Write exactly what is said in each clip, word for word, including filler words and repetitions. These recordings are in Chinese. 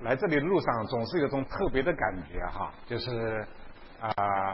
来这里的路上总是有种特别的感觉哈，就是啊、呃，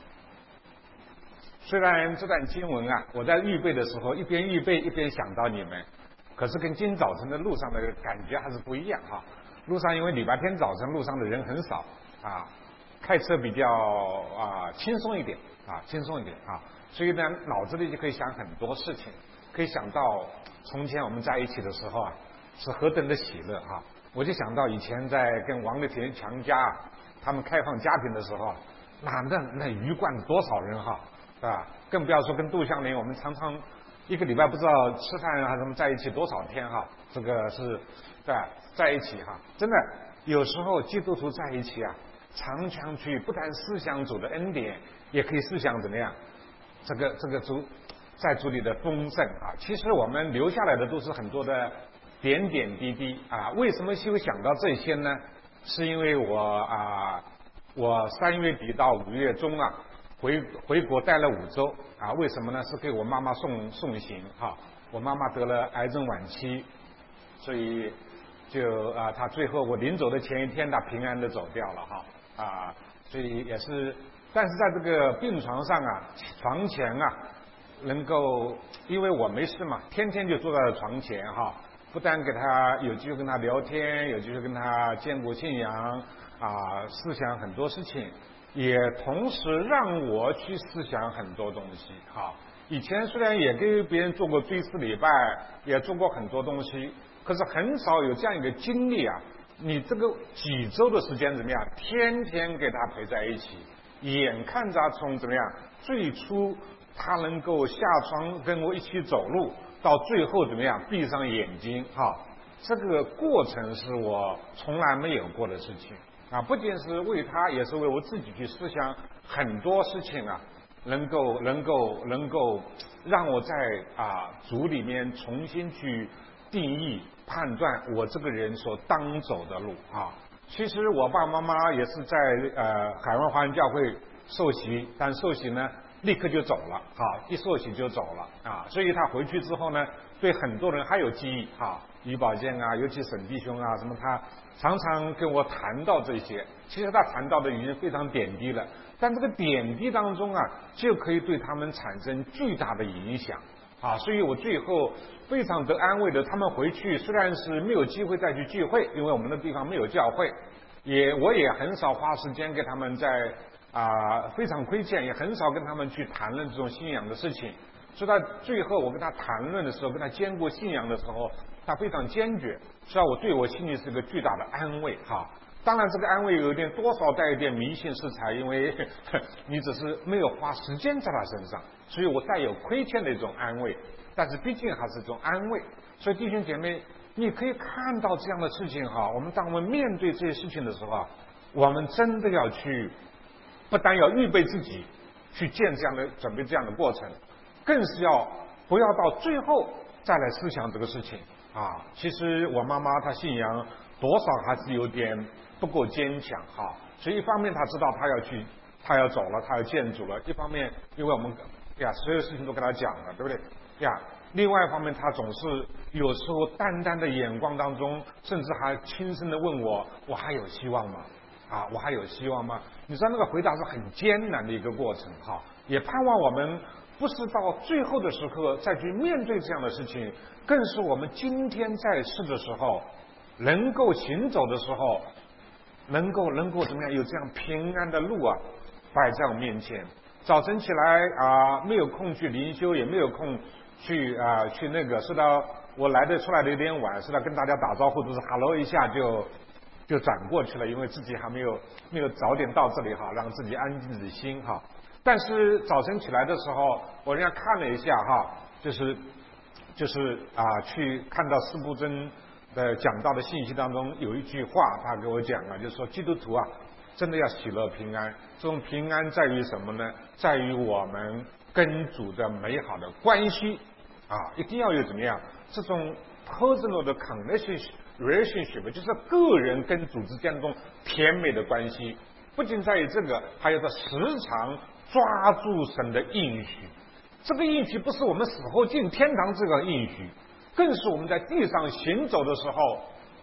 虽然这段经文啊，我在预备的时候一边预备一边想到你们，可是跟今早晨的路上的感觉还是不一样哈。路上因为礼拜天早晨路上的人很少啊，开车比较啊轻松一点啊，轻松一点啊，所以呢脑子里就可以想很多事情，可以想到从前我们在一起的时候啊是何等的喜乐啊。我就想到以前在跟王立田强家他们开放家庭的时候，那那那鱼贯多少人哈，对吧？更不要说跟杜香林，我们常常一个礼拜不知道吃饭还是什么在一起多少天哈，这个是对吧，在一起哈，真的有时候基督徒在一起啊，常常去不但思想主的恩典，也可以思想怎么样，这个这个主在主里的丰盛啊。其实我们留下来的都是很多的点点滴滴啊。为什么会想到这些呢？是因为我啊，我三月底到五月中啊，回回国待了五周啊。为什么呢？是给我妈妈送送行哈、啊。我妈妈得了癌症晚期，所以就啊，她最后我临走的前一天，她平安的走掉了哈啊。所以也是，但是在这个病床上啊，床前啊，能够因为我没事嘛，天天就坐在床前哈。不但给他有机会跟他聊天，有机会跟他建国信仰啊，思想很多事情，也同时让我去思想很多东西。哈，以前虽然也给别人做过追思礼拜，也做过很多东西，可是很少有这样一个经历啊。你这个几周的时间怎么样？天天给他陪在一起，眼看着从怎么样，最初他能够下床跟我一起走路。到最后怎么样？闭上眼睛，哈，这个过程是我从来没有过的事情啊！不仅是为他，也是为我自己去思想很多事情啊，能够能够能够让我在啊主里面重新去定义、判断我这个人所当走的路啊。其实我爸爸妈妈也是在呃海外华人教会受洗，但受洗呢，立刻就走了，哈，一受洗就走了啊，所以他回去之后呢，对很多人还有记忆啊，于宝健啊，尤其沈弟兄啊，什么他常常跟我谈到这些，其实他谈到的已经非常点滴了，但这个点滴当中啊，就可以对他们产生巨大的影响啊，所以我最后非常得安慰的，他们回去虽然是没有机会再去聚会，因为我们的地方没有教会，也我也很少花时间给他们在。啊，非常亏欠，也很少跟他们去谈论这种信仰的事情。所以到最后，我跟他谈论的时候，跟他兼顾信仰的时候，他非常坚决，所以我对我心里是个巨大的安慰哈。当然，这个安慰有点多少带一点迷信色彩，因为你只是没有花时间在他身上，所以我带有亏欠的一种安慰。但是毕竟还是一种安慰。所以弟兄姐妹，你可以看到这样的事情哈。我们当我们面对这些事情的时候啊，我们真的要去。不但要预备自己去见这样的准备这样的过程，更是要不要到最后再来思想这个事情啊。其实我妈妈她信仰多少还是有点不够坚强哈，所以一方面她知道她要去，她要走了，她要见主了；一方面因为我们呀所有事情都跟她讲了，对不对呀？另外一方面，她总是有时候淡淡的眼光当中，甚至还轻声的问我：“我还有希望吗？”啊，我还有希望吗？你知道那个回答是很艰难的一个过程哈，也盼望我们不是到最后的时刻再去面对这样的事情，更是我们今天在世的时候，能够行走的时候，能够能够怎么样有这样平安的路啊摆在我面前。早晨起来啊，没有空去灵修，也没有空去啊去那个，是的，我来的出来的有点晚，是的，跟大家打招呼都是 hello 一下就。就转过去了，因为自己还没有没有早点到这里哈，让自己安静自己心哈。但是早晨起来的时候，我人家看了一下哈，就是就是啊，去看到司布真的讲到的信息当中有一句话，他给我讲了，就是说基督徒啊，真的要喜乐平安。这种平安在于什么呢？在于我们跟主的美好的关系啊，一定要有怎么样这种 personal 的 connection。relationship 就是个人跟主之间的这种甜美的关系，不仅在于这个，还有他时常抓住神的应许。这个应许不是我们死后进天堂这个应许，更是我们在地上行走的时候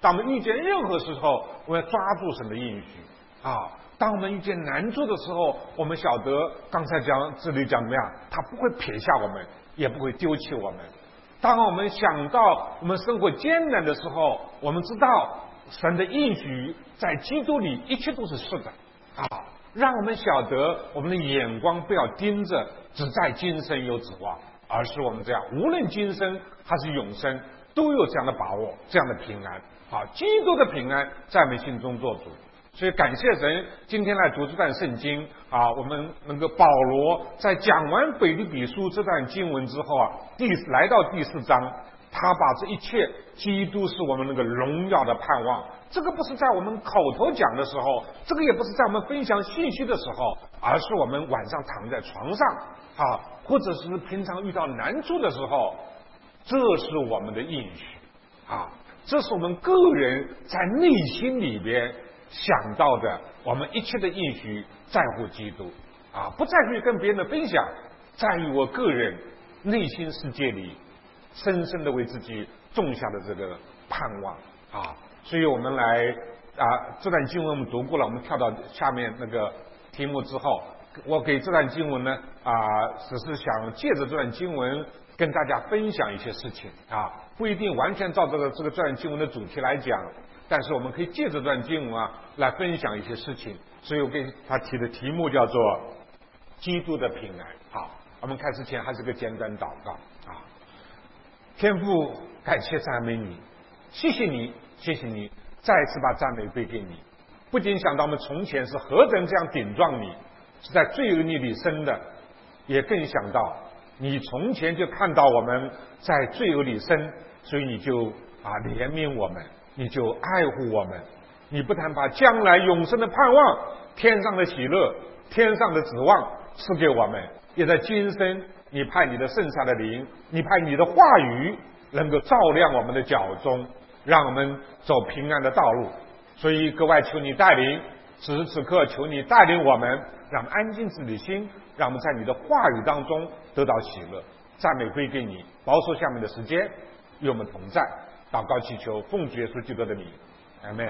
当我们遇见任何时候，我们要抓住神的应许啊。当我们遇见难处的时候，我们晓得刚才讲这里讲怎么样，他不会撇下我们，也不会丢弃我们。当我们想到我们生活艰难的时候，我们知道神的应许在基督里一切都是是的啊，让我们晓得我们的眼光不要盯着只在今生有指望，而是我们这样无论今生还是永生都有这样的把握，这样的平安啊，基督的平安在我们心中做主。所以感谢神，今天来读这段圣经啊，我们那个保罗在讲完腓立比书这段经文之后啊，第来到第四章，他把这一切基督是我们那个荣耀的盼望，这个不是在我们口头讲的时候，这个也不是在我们分享信息的时候，而是我们晚上躺在床上啊，或者是平常遇到难处的时候，这是我们的应许啊，这是我们个人在内心里边想到的，我们一切的应许在乎基督啊，不在于跟别人的分享，在于我个人内心世界里深深的为自己种下的这个盼望啊。所以我们来啊，这段经文我们读过了，我们跳到下面那个题目之后，我给这段经文呢啊，只是想借着这段经文跟大家分享一些事情啊，不一定完全照这个这个这段经文的主题来讲，但是我们可以借这段经文啊来分享一些事情。所以我给他提的题目叫做基督的平安。好，我们开始前还是个简单祷告啊。天父，感谢赞美你，谢谢你，谢谢你，再次把赞美归给你。不仅想到我们从前是何等这样顶撞你，是在罪恶孽里生的，也更想到你从前就看到我们在罪恶里生，所以你就啊怜悯我们，你就爱护我们。你不但把将来永生的盼望、天上的喜乐、天上的指望赐给我们，也在今生你派你的圣善的灵，你派你的话语能够照亮我们的脚中，让我们走平安的道路。所以格外求你带领，此时此刻求你带领我们，让我们安静自己的心，让我们在你的话语当中得到喜乐。赞美归给你，保守下面的时间与我们同在。祷告祈求奉主耶稣基督的名，阿们。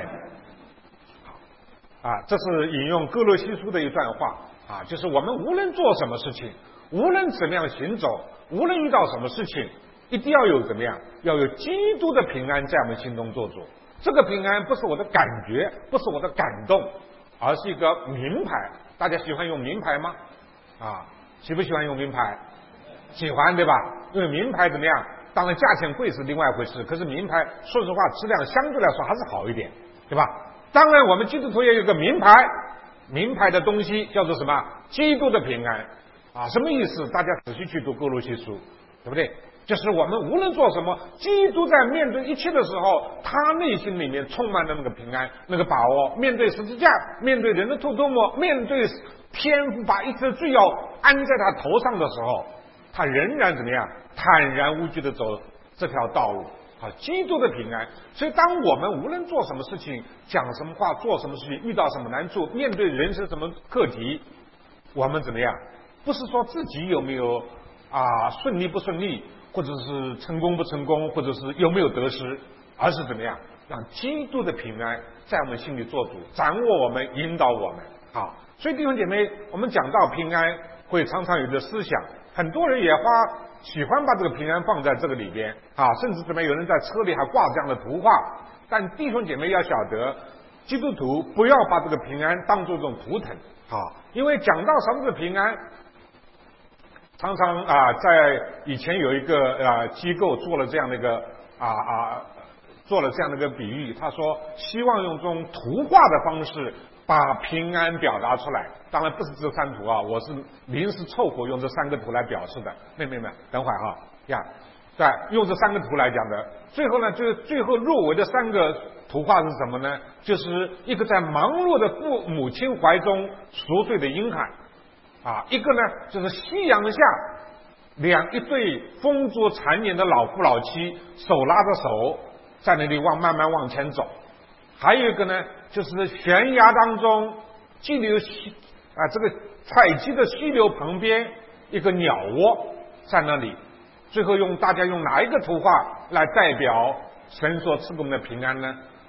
啊，这是引用哥罗西书的一段话啊，就是我们无论做什么事情，无论怎么样行走，无论遇到什么事情，一定要有怎么样，要有基督的平安在我们心中做主。这个平安不是我的感觉，不是我的感动，而是一个名牌。大家喜欢用名牌吗？啊，喜不喜欢用名牌？喜欢，对吧？因为名牌怎么样？当然价钱贵是另外一回事，可是名牌说实话质量相对来说还是好一点，对吧？当然我们基督徒也有个名牌，名牌的东西叫做什么？基督的平安啊，什么意思？大家仔细去读哥罗西书，对不对？就是我们无论做什么，基督在面对一切的时候，他内心里面充满了那个平安，那个把握。面对十字架，面对人的吐唾沫，面对天父把一切罪要安在他头上的时候，他仍然怎么样？坦然无惧的走这条道路。好，基督的平安。所以当我们无论做什么事情，讲什么话，做什么事情，遇到什么难处，面对人生什么课题，我们怎么样？不是说自己有没有啊顺利不顺利，或者是成功不成功，或者是有没有得失，而是怎么样让基督的平安在我们心里做主，掌握我们，引导我们。好，所以弟兄姐妹，我们讲到平安，会常常有的思想，很多人也花喜欢把这个平安放在这个里边啊，甚至怎么有人在车里还挂这样的图画。但弟兄姐妹要晓得，基督徒不要把这个平安当作这种图腾啊，因为讲到什么是平安，常常啊，在以前有一个啊机构做了这样的一个啊啊做了这样的一个比喻，他说希望用这种图画的方式把平安表达出来。当然不是这三图啊，我是临时凑合用这三个图来表示的。妹妹们，等会儿哈呀，对，用这三个图来讲的。最后呢，就是最后入围的三个图画是什么呢？就是一个在忙碌的父母亲怀中熟睡的婴孩。啊，一个呢就是夕阳下两一对风烛残年的老夫老妻手拉着手在那里往慢慢往前走，还有一个呢就是悬崖当中激流溪啊这个采集的溪流旁边一个鸟窝在那里。最后用大家用哪一个图画来代表神所赐给我们的平安呢？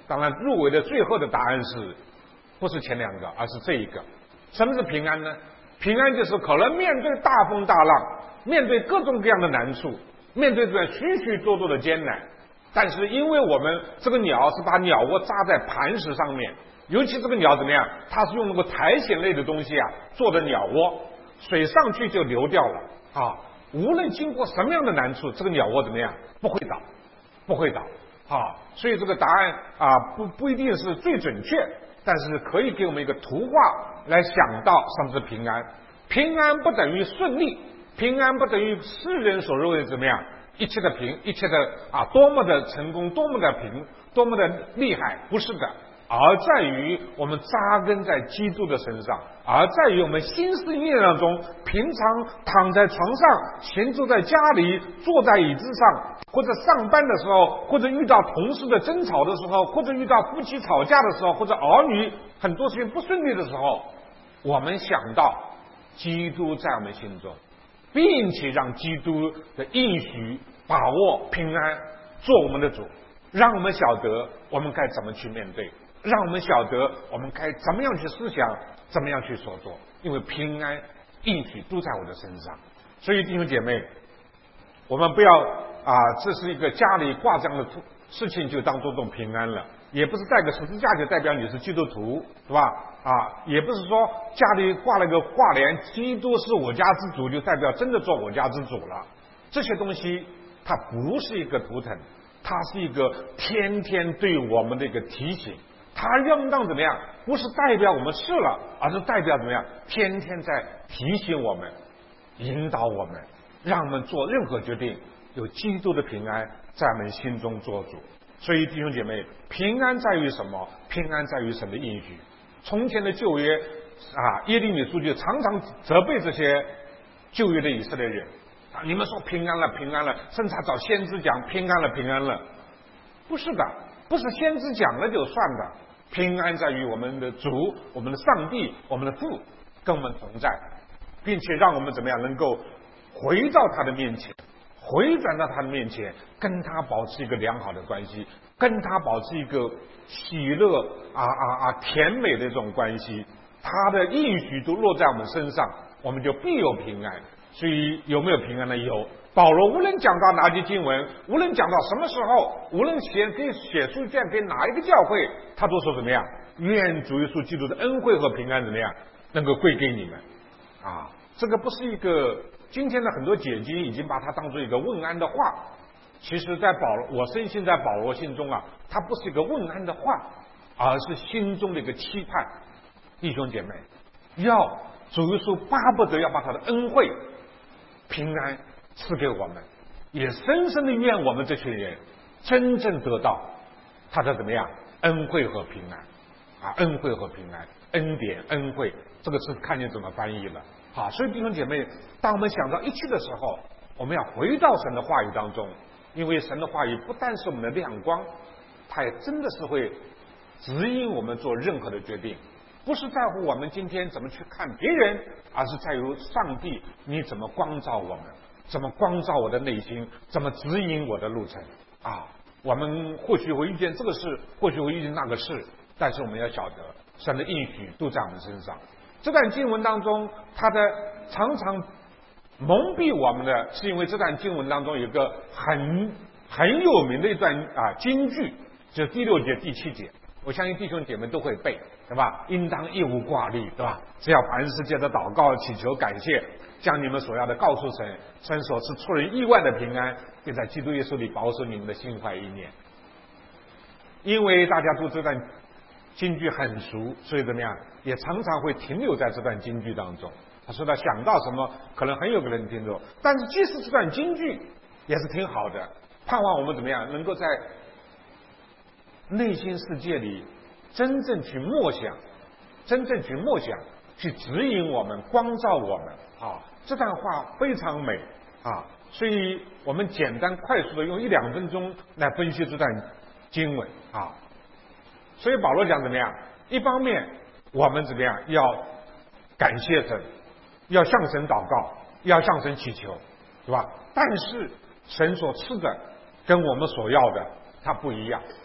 当然，入围的最后的答案是，不是前两个，而是这一个。什么是平安呢？平安就是可能面对大风大浪，面对各种各样的难处，面对着许许多多的艰难，但是因为我们这个鸟是把鸟窝扎在磐石上面，尤其这个鸟怎么样？它是用那个苔藓类的东西啊做的鸟窝，水上去就流掉了啊。无论经过什么样的难处，这个鸟窝怎么样？不会倒，不会倒啊。所以这个答案啊，不不一定是最准确，但是可以给我们一个图画来想到什么是平安。平安不等于顺利，平安不等于世人所认为怎么样？一切的平，一切的啊，多么的成功，多么的平，多么的厉害，不是的。而在于我们扎根在基督的身上，而在于我们心思意念当中，平常躺在床上，闲坐在家里，坐在椅子上，或者上班的时候，或者遇到同事的争吵的时候，或者遇到夫妻吵架的时候，或者儿女很多事情不顺利的时候，我们想到基督在我们心中，并且让基督的应许把握平安做我们的主，让我们晓得我们该怎么去面对，让我们晓得我们该怎么样去思想，怎么样去所做，因为平安应许都在我的身上。所以弟兄姐妹，我们不要啊，这是一个家里挂这样的事情就当做这种平安了，也不是带个十字架就代表你是基督徒，是吧？啊，也不是说家里挂了个挂联，基督是我家之主，就代表真的做我家之主了。这些东西它不是一个图腾，它是一个天天对我们的一个提醒。它应当怎么样？不是代表我们是了，而是代表怎么样？天天在提醒我们，引导我们，让我们做任何决定，有基督的平安在我们心中做主。所以弟兄姐妹，平安在于什么？平安在于神的应许。从前的旧约啊，耶利米书就常常责备这些旧约的以色列人啊，你们说平安了，平安了，甚至还找先知讲平安了，平安了。不是的，不是先知讲了就算的。平安在于我们的主，我们的上帝，我们的父跟我们同在，并且让我们怎么样能够回到他的面前，回转到他的面前，跟他保持一个良好的关系，跟他保持一个喜乐啊啊啊甜美的这种关系。他的应许都落在我们身上，我们就必有平安。所以有没有平安呢？有。保罗无论讲到哪节经文，无论讲到什么时候，无论写给写书卷给哪一个教会，他都说怎么样？愿主耶稣基督的恩惠和平安怎么样能够归给你们啊！这个不是一个今天的很多解经已经把它当做一个问安的话，其实在保罗，我深信在保罗心中啊，它不是一个问安的话，而是心中的一个期盼。弟兄姐妹，要主耶稣巴不得要把他的恩惠平安赐给我们，也深深的愿我们这群人真正得到他的怎么样恩惠和平安啊，恩惠和平安，恩典恩惠，这个是看你怎么翻译了。好，所以弟兄姐妹，当我们想到一切的时候，我们要回到神的话语当中，因为神的话语不单是我们的亮光，它也真的是会指引我们做任何的决定，不是在乎我们今天怎么去看别人，而是在于上帝你怎么光照我们，怎么光照我的内心，怎么指引我的路程啊！我们或许会遇见这个事，或许会遇见那个事，但是我们要晓得神的应许都在我们身上。这段经文当中，它的常常蒙蔽我们的是因为这段经文当中有个很很有名的一段啊金句，就是第六节第七节，我相信弟兄姐妹都会背，对吧？应当一无挂虑，对吧？只要凡事借着祷告祈求感谢，将你们所要的告诉神，神所赐出人意外的平安，就在基督耶稣里保守你们的心怀意念。因为大家对这段金句很熟，所以怎么样，也常常会停留在这段金句当中。他说他想到什么，可能很有个人听懂，但是即使这段金句也是挺好的，盼望我们怎么样，能够在内心世界里真正去默想，真正去默想，去指引我们，光照我们啊！这段话非常美啊，所以我们简单快速的用一两分钟来分析这段经文啊。所以保罗讲怎么样？一方面我们怎么样要感谢神，要向神祷告，要向神祈求，是吧？但是神所赐的跟我们所要的它不一样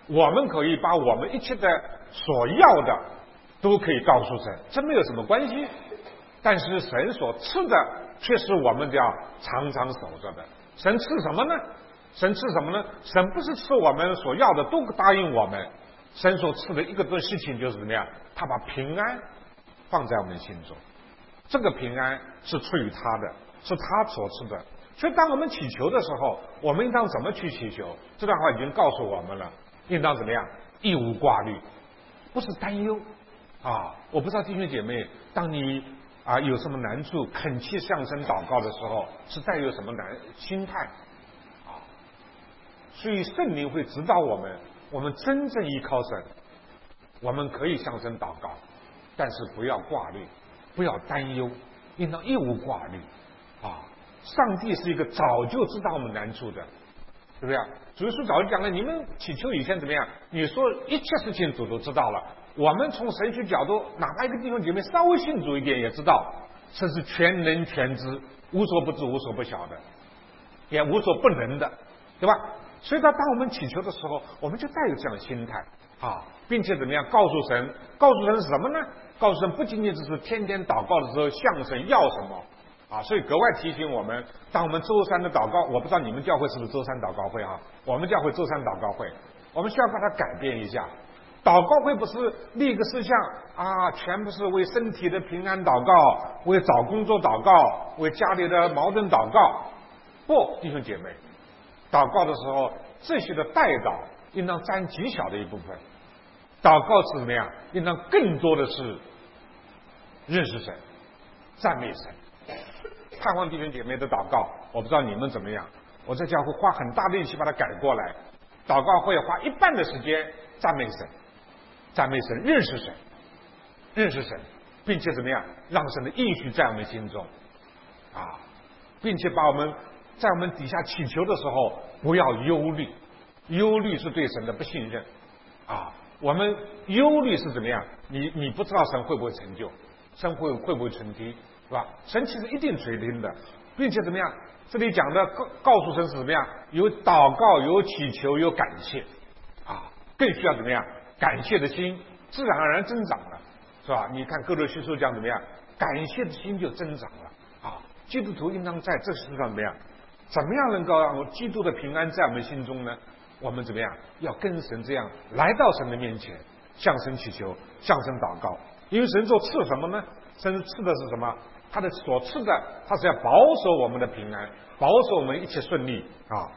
我们可以把我们一切的所要的都可以告诉神，这没有什么关系。但是神所赐的却是我们要常常守着的。神赐什么呢？神赐什么呢？神不是赐我们所要的都答应我们，神所赐的一个的事情就是怎么样？他把平安放在我们心中，这个平安是出于他的，是他所赐的。所以当我们祈求的时候，我们应当怎么去祈求？这段话已经告诉我们了，应当怎么样？一无挂虑，不是担忧啊！我不知道弟兄姐妹，当你啊有什么难处，恳切向神祷告的时候，是带有什么难心态啊？所以圣灵会指导我们，我们真正依靠神，我们可以向神祷告，但是不要挂虑，不要担忧，应当一无挂虑啊！上帝是一个早就知道我们难处的，对不对？主耶稣早就讲了，你们祈求以前怎么样？你说一切事情主都知道了。我们从神学角度，哪怕一个弟兄姐妹稍微信主一点，也知道这是全能全知，无所不知、无所不晓的，也无所不能的，对吧？所以当当我们祈求的时候，我们就带有这样的心态啊，并且怎么样告诉神？告诉神是什么呢？告诉神不仅仅只是天天祷告的时候向神要什么。啊，所以格外提醒我们，当我们周三的祷告，我不知道你们教会是不是周三祷告会啊？我们教会周三祷告会，我们需要把它改变一下。祷告会不是立个事项啊，全部是为身体的平安祷告，为找工作祷告，为家里的矛盾祷告。不，弟兄姐妹，祷告的时候，这些的代祷应当占极小的一部分。祷告是怎么样？应当更多的是认识神、赞美神。盼望弟兄姐妹的祷告，我不知道你们怎么样。我在教会花很大的力气把它改过来，祷告会花一半的时间赞美神，赞美神，认识神，认识神，并且怎么样，让神的应许在我们心中啊，并且把我们在我们底下祈求的时候不要忧虑，忧虑是对神的不信任啊。我们忧虑是怎么样？你你不知道神会不会成就，神会会不会垂听，是吧？神其实一定垂听的，并且怎么样？这里讲的告告诉神是怎么样？有祷告，有祈求，有感谢啊，更需要怎么样？感谢的心自然而然增长了，是吧？你看哥罗西书讲怎么样？感谢的心就增长了啊！基督徒应当在这世上怎么样？怎么样能够让基督的平安在我们心中呢？我们怎么样？要跟神这样来到神的面前，向神祈求，向神祷告。因为神所赐什么呢？神赐的是什么？他的所赐的，他是要保守我们的平安，保守我们一切顺利啊。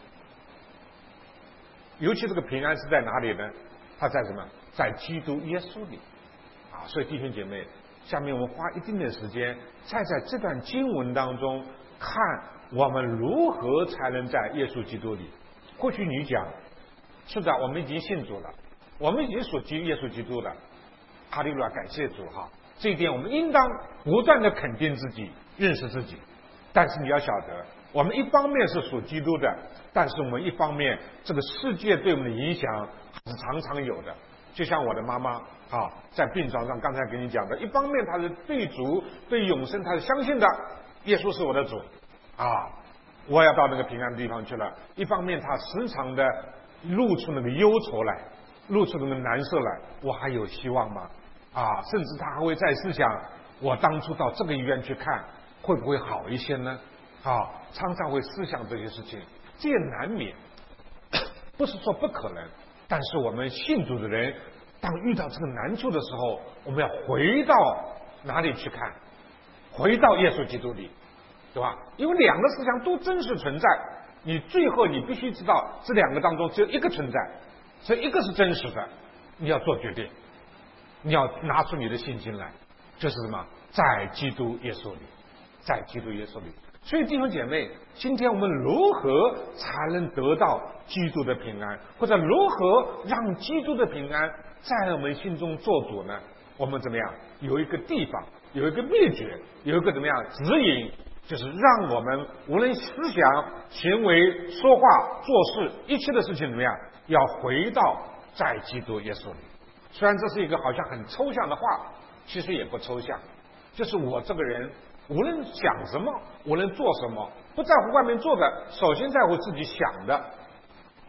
尤其这个平安是在哪里呢？它在什么？在基督耶稣里啊。所以弟兄姐妹，下面我们花一定的时间，再在这段经文当中看我们如何才能在耶稣基督里。或许你讲，是的，我们已经信主了，我们已经属基耶稣基督了，哈利路亚，感谢主哈。这一点我们应当不断的肯定自己，认识自己。但是你要晓得，我们一方面是属基督的，但是我们一方面这个世界对我们的影响还是常常有的。就像我的妈妈啊，在病床上刚才跟你讲的，一方面她是对主对永生她是相信的，耶稣是我的主啊，我要到那个平安的地方去了。一方面她时常的露出那个忧愁来，露出那个难色来，我还有希望吗？啊，甚至她还会再思想，我当初到这个医院去看会不会好一些呢？啊，常常会思想这些事情，这也难免，不是说不可能。但是我们信主的人，当遇到这个难处的时候，我们要回到哪里去看？回到耶稣基督里，对吧？因为两个思想都真实存在，你最后你必须知道这两个当中只有一个存在，这一个是真实的，你要做决定，你要拿出你的信心来，就是什么？在基督耶稣里，在基督耶稣里。所以弟兄姐妹，今天我们如何才能得到基督的平安，或者如何让基督的平安在我们心中做主呢？我们怎么样？有一个地方，有一个秘诀，有一个怎么样指引，就是让我们无论思想、行为、说话、做事，一切的事情怎么样，要回到在基督耶稣里。虽然这是一个好像很抽象的话，其实也不抽象，就是我这个人无论想什么，无论做什么，不在乎外面做的，首先在乎自己想的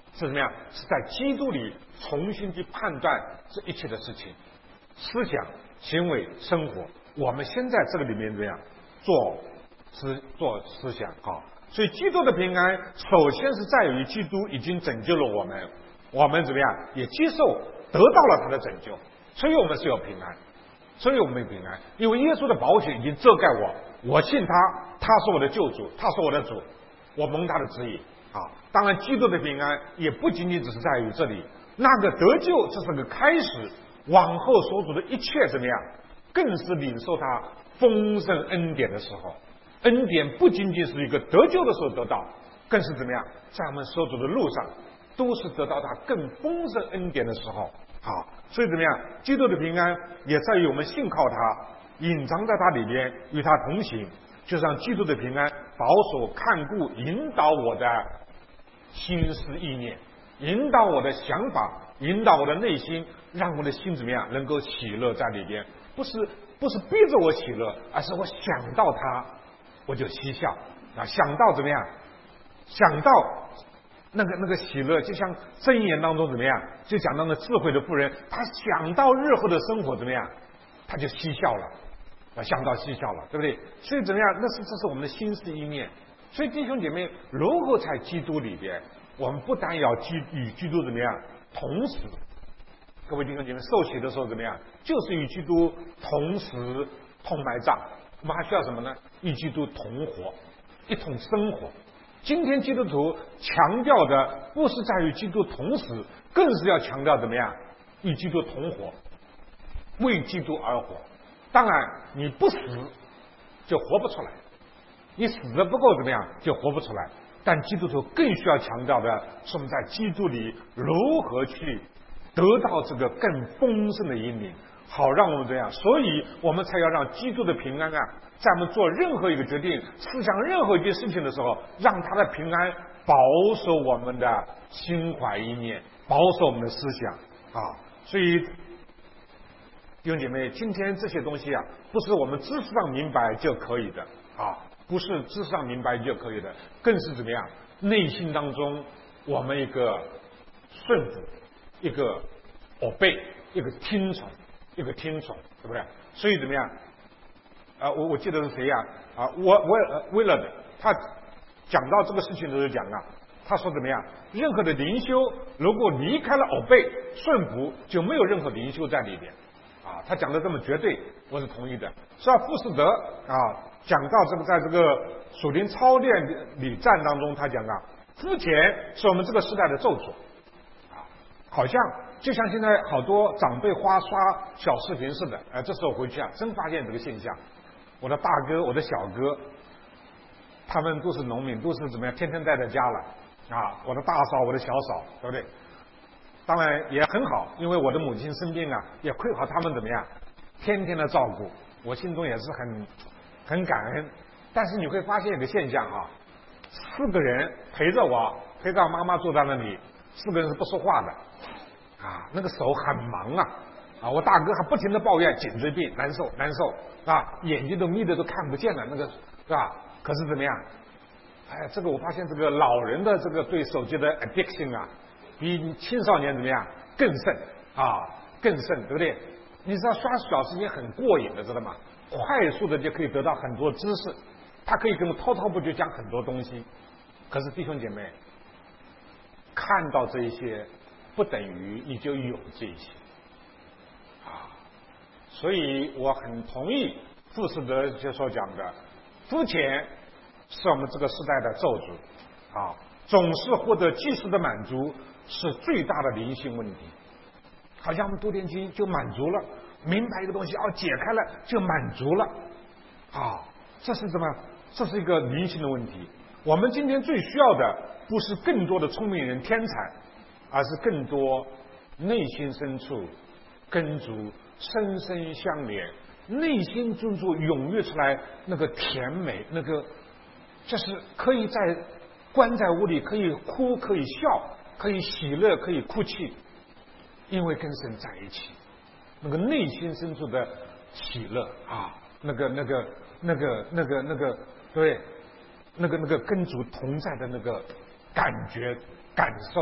是怎么样？是在基督里重新去判断这一切的事情，思想、行为、生活。我们先在这个里面怎么样做思做思想啊？所以基督的平安，首先是在于基督已经拯救了我们，我们怎么样也接受得到了他的拯救，所以我们是有平安，所以我们有平安，因为耶稣的宝血已经遮盖我，我信他，他是我的救主，他是我的主，我蒙他的指引啊。当然，基督的平安也不仅仅只是在于这里，那个得救这是个开始，往后所主的一切怎么样，更是领受他丰盛恩典的时候。恩典不仅仅是一个得救的时候得到，更是怎么样，在我们所走的路上，都是得到他更丰盛恩典的时候。好，所以怎么样，基督的平安也在于我们信靠他，隐藏在他里边，与他同行，就让基督的平安保守看顾引导我的心思意念，引导我的想法，引导我的内心，让我的心怎么样能够喜乐在里边，不是不是逼着我喜乐，而是我想到他我就嬉笑啊，想到怎么样，想到那个那个喜乐，就像箴言当中怎么样，就讲到那智慧的妇人，她想到日后的生活怎么样，她就嬉笑了啊，想到嬉笑了，对不对？所以怎么样，那是这是我们的心思意念。所以弟兄姐妹，如何在基督里边，我们不但要基与基督怎么样同时，各位弟兄姐妹，受洗的时候怎么样，就是与基督同时同埋葬。我们还需要什么呢？与基督同活，一同生活。今天基督徒强调的不是在于基督同时，更是要强调怎么样与基督同活，为基督而活。当然你不死就活不出来，你死的不够怎么样就活不出来。但基督徒更需要强调的是，我们在基督里如何去得到这个更丰盛的引领，好让我们这样，所以我们才要让基督的平安啊，在我们做任何一个决定、思想任何一件事情的时候，让他的平安保守我们的心怀意念，保守我们的思想啊。所以弟兄姐妹，今天这些东西啊，不是我们知识上明白就可以的啊，不是知识上明白就可以的，更是怎么样，内心当中我们一个顺服，一个 obey， 一个听从。一个听从，对不对？所以怎么样？啊，我我记得是谁呀？啊，我我为了他讲到这个事情的时候讲啊，他说怎么样？任何的灵修如果离开了偶背顺服，就没有任何灵修在里边。啊，他讲的这么绝对，我是同意的。所以富士德啊，讲到这个在这个属灵操练礼赞当中，他讲啊，肤浅是我们这个时代的咒诅。啊，好像。就像现在好多长辈花刷小视频似的，呃，这时候回去啊，真发现这个现象。我的大哥，我的小哥，他们都是农民，都是怎么样，天天待在家了啊。我的大嫂，我的小嫂，对不对？当然也很好，因为我的母亲生病啊，也亏好他们怎么样，天天的照顾，我心中也是很很感恩。但是你会发现一个现象啊，四个人陪着我，陪着妈妈坐在那里，四个人是不说话的。啊，那个手很忙啊！啊，我大哥还不停的抱怨颈椎病难受难受啊，眼睛都眯的都看不见了，那个是吧？可是怎么样？哎，这个我发现这个老人的这个对手机的 addiction 啊，比青少年怎么样更甚啊，更甚，对不对？你知道刷小视频很过瘾的，知道吗？快速的就可以得到很多知识，他可以跟我滔滔不绝讲很多东西。可是弟兄姐妹，看到这一些。不等于你就有这些啊，所以我很同意富士德就所讲的，肤浅是我们这个时代的咒诅啊，总是获得即时的满足是最大的灵性问题。好像我们读点经就满足了，明白一个东西哦，解开了就满足了啊，这是什么？这是一个灵性的问题。我们今天最需要的不是更多的聪明人、天才。而是更多内心深处跟主深深相连，内心深处涌跃出来那个甜美，那个就是可以在关在屋里可以哭可以笑可以喜乐可以哭泣，因为跟神在一起，那个内心深处的喜乐啊，那个那个那个那个那个对，那个那个跟主同在的那个感觉感受。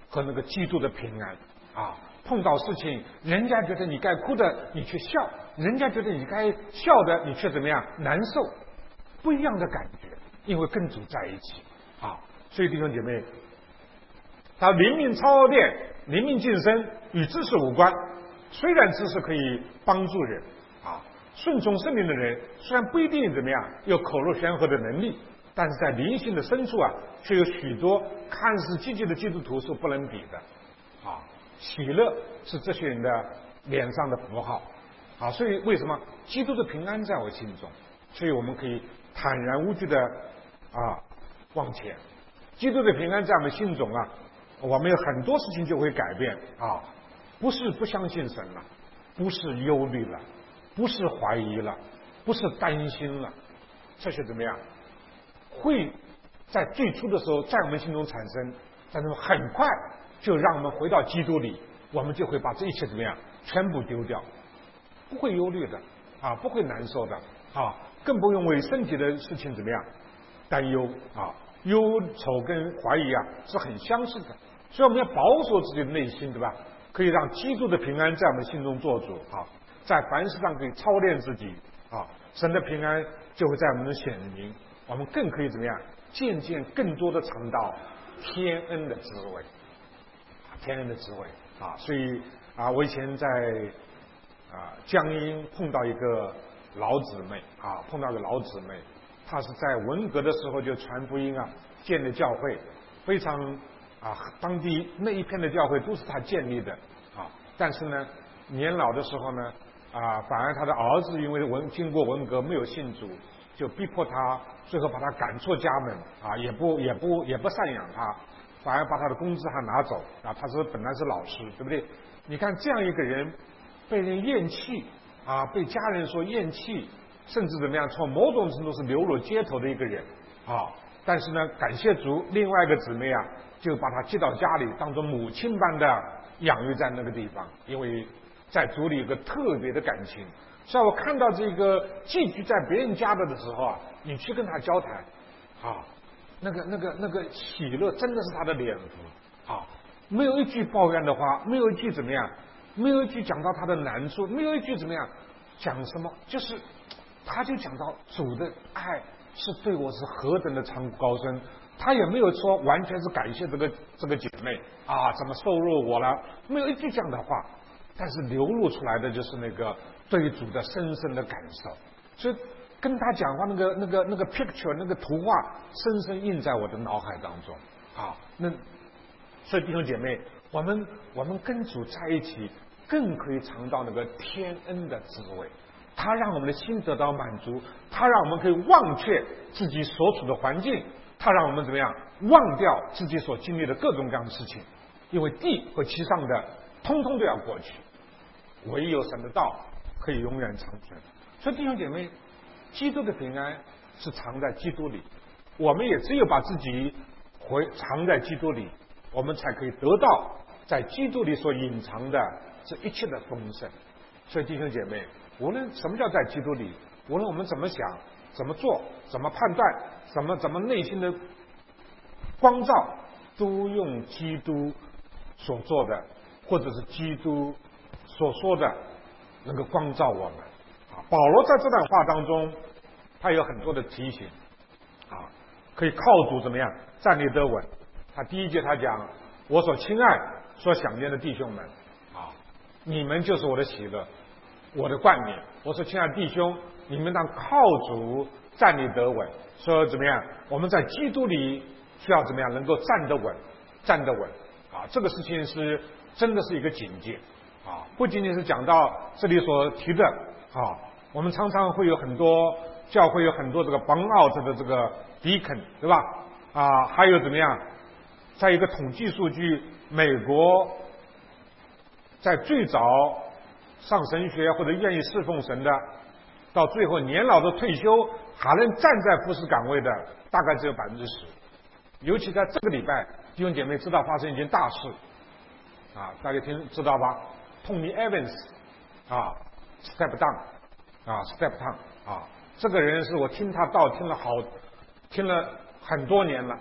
和那个基督的平安啊。碰到事情，人家觉得你该哭的，你去笑；人家觉得你该笑的，你却怎么样难受？不一样的感觉，因为跟主在一起啊。所以弟兄姐妹，他灵命操练、灵命晋升与知识无关。虽然知识可以帮助人啊，顺从圣灵的人虽然不一定怎么样有口若悬河的能力，但是在灵性的深处啊，却有许多看似积极的基督徒是不能比的啊。喜乐是这些人的脸上的符号啊，所以为什么基督的平安在我心中？所以我们可以坦然无惧的啊往前。基督的平安在我们心中啊，我们有很多事情就会改变啊，不是不相信神了，不是忧虑了，不是怀疑了，不是担心了，这些怎么样？会在最初的时候在我们心中产生，但是很快就让我们回到基督里，我们就会把这一切怎么样全部丢掉，不会忧虑的啊，不会难受的啊，更不用为身体的事情怎么样担忧啊。忧愁跟怀疑啊是很相似的，所以我们要保守自己的内心，对吧？可以让基督的平安在我们心中做主啊，在凡事上可以操练自己啊，神的平安就会在我们的显明，我们更可以怎么样渐渐更多的尝到天恩的滋味，天恩的滋味啊！所以啊，我以前在啊江阴碰到一个老姊妹啊，碰到一个老姊妹。他是在文革的时候就传福音啊，建立教会，非常啊，当地那一片的教会都是他建立的啊。但是呢，年老的时候呢，啊，反而他的儿子因为文经过文革没有信主，就逼迫他，最后把他赶出家门啊，也不也不也不赡养他，反而把他的工资还拿走啊。他是本来是老师，对不对？你看这样一个人被人厌弃啊，被家人所厌弃。甚至怎么样？从某种程度是流落街头的一个人啊，但是呢，感谢主，另外一个姊妹啊，就把他接到家里，当做母亲般的养育在那个地方，因为在主里有个特别的感情。所以我看到这个寄居在别人家的的时候啊，你去跟他交谈啊，那个那个那个喜乐真的是他的脸福啊，没有一句抱怨的话，没有一句怎么样，没有一句讲到他的难处，没有一句怎么样讲什么，就是。他就讲到主的爱是对我是何等的长谷高深，他也没有说完全是感谢这个这个姐妹啊，怎么受辱我了，没有一句这样的话，但是流露出来的就是那个对主的深深的感受，所以跟他讲话那个那个那个 picture 那个图画深深印在我的脑海当中啊。那所以弟兄姐妹，我们我们跟主在一起，更可以尝到那个天恩的滋味。他让我们的心得到满足，他让我们可以忘却自己所处的环境，他让我们怎么样忘掉自己所经历的各种各样的事情，因为地和其上的通通都要过去，唯有神的道可以永远长存。所以弟兄姐妹，基督的平安是藏在基督里，我们也只有把自己回藏在基督里，我们才可以得到在基督里所隐藏的这一切的丰盛。所以弟兄姐妹，无论什么叫在基督里，无论我们怎么想、怎么做、怎么判断、怎么怎么内心的光照，都用基督所做的，或者是基督所说的，能够光照我们。啊，保罗在这段话当中，他有很多的提醒，啊，可以靠主怎么样站立得稳。他第一节他讲：“我所亲爱、所想念的弟兄们，啊，你们就是我的喜乐。”我的冠冕，我说亲爱的弟兄，你们当靠主站立得稳。说怎么样？我们在基督里需要怎么样能够站得稳，站得稳啊！这个事情是真的是一个警戒啊！不仅仅是讲到这里所提的啊，我们常常会有很多教会有很多这个 burn out 的这个 deacon， 对吧？啊，还有怎么样？在一个统计数据，美国在最早上神学或者愿意侍奉神的，到最后年老的退休还能站在服侍岗位的，大概只有百分之十。尤其在这个礼拜，弟兄姐妹知道发生一件大事啊，大家听知道吧 ？Tony Evans 啊 ，Step Down 啊 ，Step Down 啊，这个人是我听他道听了好听了很多年了，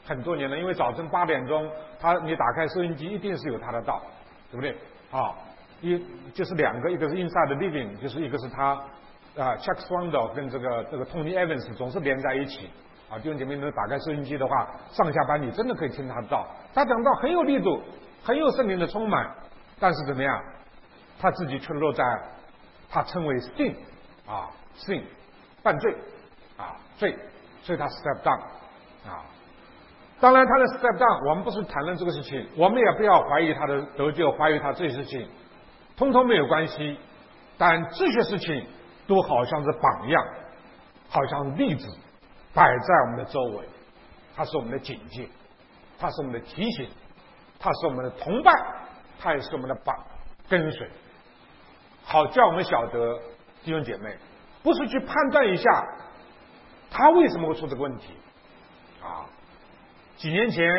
很多年了，因为早晨八点钟，他你打开收音机，一定是有他的道，对不对？啊，一就是两个，一个是 Inside Living， 就是一个是他啊 Chuck Swindoll 跟这个这个 Tony Evans 总是连在一起。啊，弟兄姐妹能打开收音机的话，上下班你真的可以听他的道。他讲道很有力度，很有圣灵的充满，但是怎么样，他自己却落在他称为 sin 啊 sin 犯罪啊罪，所以他 step down 啊。当然他的 step down， 我们不是谈论这个事情，我们也不要怀疑他的得救，怀疑他这些事情，通通没有关系。但这些事情都好像是榜样，好像是例子。摆在我们的周围，它是我们的警戒，它是我们的提醒，它是我们的同伴，它也是我们的榜跟随，好叫我们晓得弟兄姐妹，不是去判断一下他为什么会出这个问题啊。几年前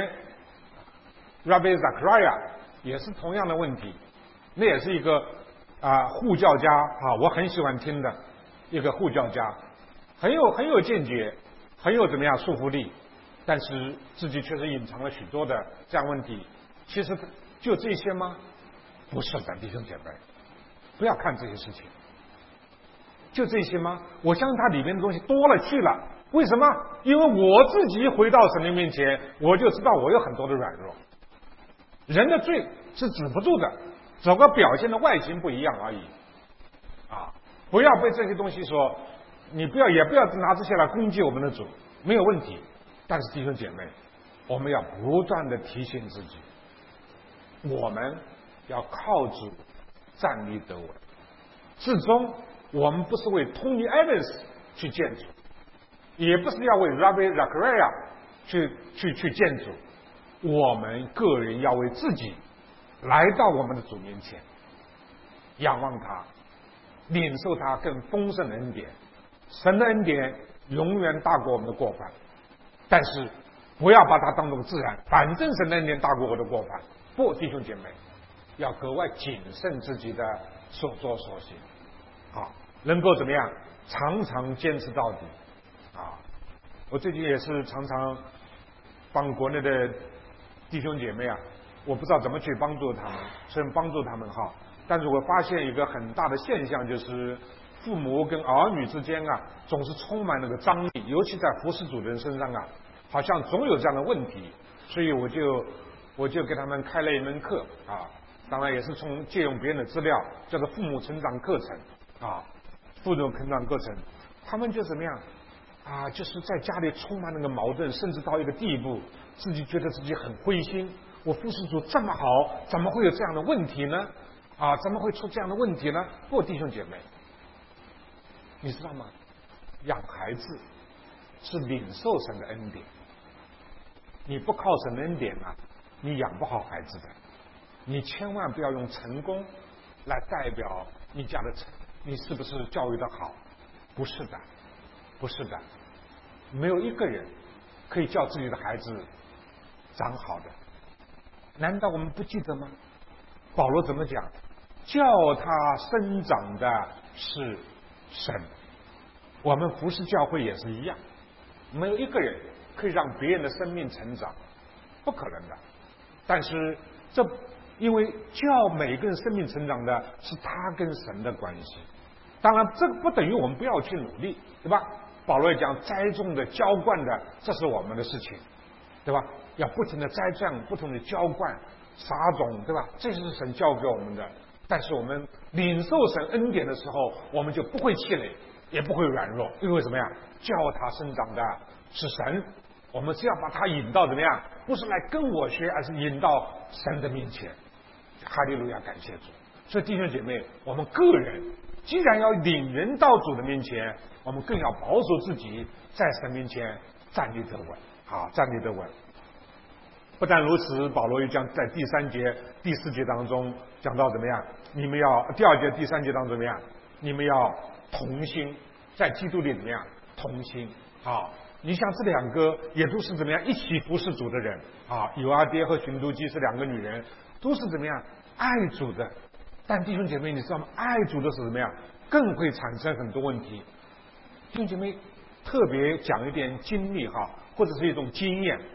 Rabbi Zachariah 也是同样的问题，那也是一个啊护教家啊，我很喜欢听的一个护教家，很有很有见解。很有怎么样束缚力，但是自己确实隐藏了许多的这样问题。其实就这些吗？不是的，弟兄姐妹，不要看这些事情。就这些吗？我相信它里面的东西多了去了。为什么？因为我自己回到神的面前，我就知道我有很多的软弱。人的罪是止不住的，只不过表现的外形不一样而已。啊，不要被这些东西所。你不要，也不要拿这些来攻击我们的主，没有问题。但是弟兄姐妹，我们要不断的提醒自己，我们要靠主站立得稳。至终，我们不是为 Tony Evans 去建主，也不是要为 Rabbi Zachariah 去去去建主，我们个人要为自己来到我们的主面前，仰望他，领受他更丰盛的恩典。神的恩典永远大过我们的过犯，但是不要把它当作自然，反正神的恩典大过我的过犯。不，弟兄姐妹，要格外谨慎自己的所作所行，好，能够怎么样，常常坚持到底啊！我最近也是常常帮国内的弟兄姐妹啊，我不知道怎么去帮助他们，虽然帮助他们哈，但是我发现一个很大的现象，就是父母跟儿女之间啊，总是充满那个张力，尤其在服侍主的人身上啊，好像总有这样的问题，所以我就我就给他们开了一门课啊，当然也是从借用别人的资料，叫做父母成长课程啊，父母成长课程，他们就怎么样啊，就是在家里充满那个矛盾，甚至到一个地步，自己觉得自己很灰心，我服侍主这么好，怎么会有这样的问题呢？啊，怎么会出这样的问题呢？不，弟兄姐妹，你知道吗？养孩子是领受神的恩典，你不靠神的恩典啊，你养不好孩子的。你千万不要用成功来代表你家的成，你是不是教育的好？不是的，不是的，没有一个人可以叫自己的孩子长好的。难道我们不记得吗？保罗怎么讲？叫他生长的是神。我们服侍教会也是一样，没有一个人可以让别人的生命成长，不可能的。但是这因为叫每个人生命成长的是他跟神的关系。当然这不等于我们不要去努力，对吧？保罗也讲栽种的浇灌的，这是我们的事情，对吧？要不停的栽种，不停的浇灌撒种，对吧？这是神教给我们的。但是我们领受神恩典的时候，我们就不会气馁，也不会软弱，因为什么呀？叫他生长的是神，我们是要把他引到怎么样？不是来跟我学，而是引到神的面前。哈利路亚，感谢主！所以弟兄姐妹，我们个人既然要领人到主的面前，我们更要保守自己在神面前站立得稳，好，站立得稳。不但如此，保罗又将在第三节、第四节当中讲到怎么样？你们要第二节、第三节当中怎么样？你们要同心，在基督里怎么样？同心。好，你像这两个也都是怎么样一起服侍主的人啊？有阿爹和寻都基是两个女人，都是怎么样爱主的。但弟兄姐妹，你知道吗？爱主的是怎么样？更会产生很多问题。弟兄姐妹，特别讲一点经历哈，或者是一种经验。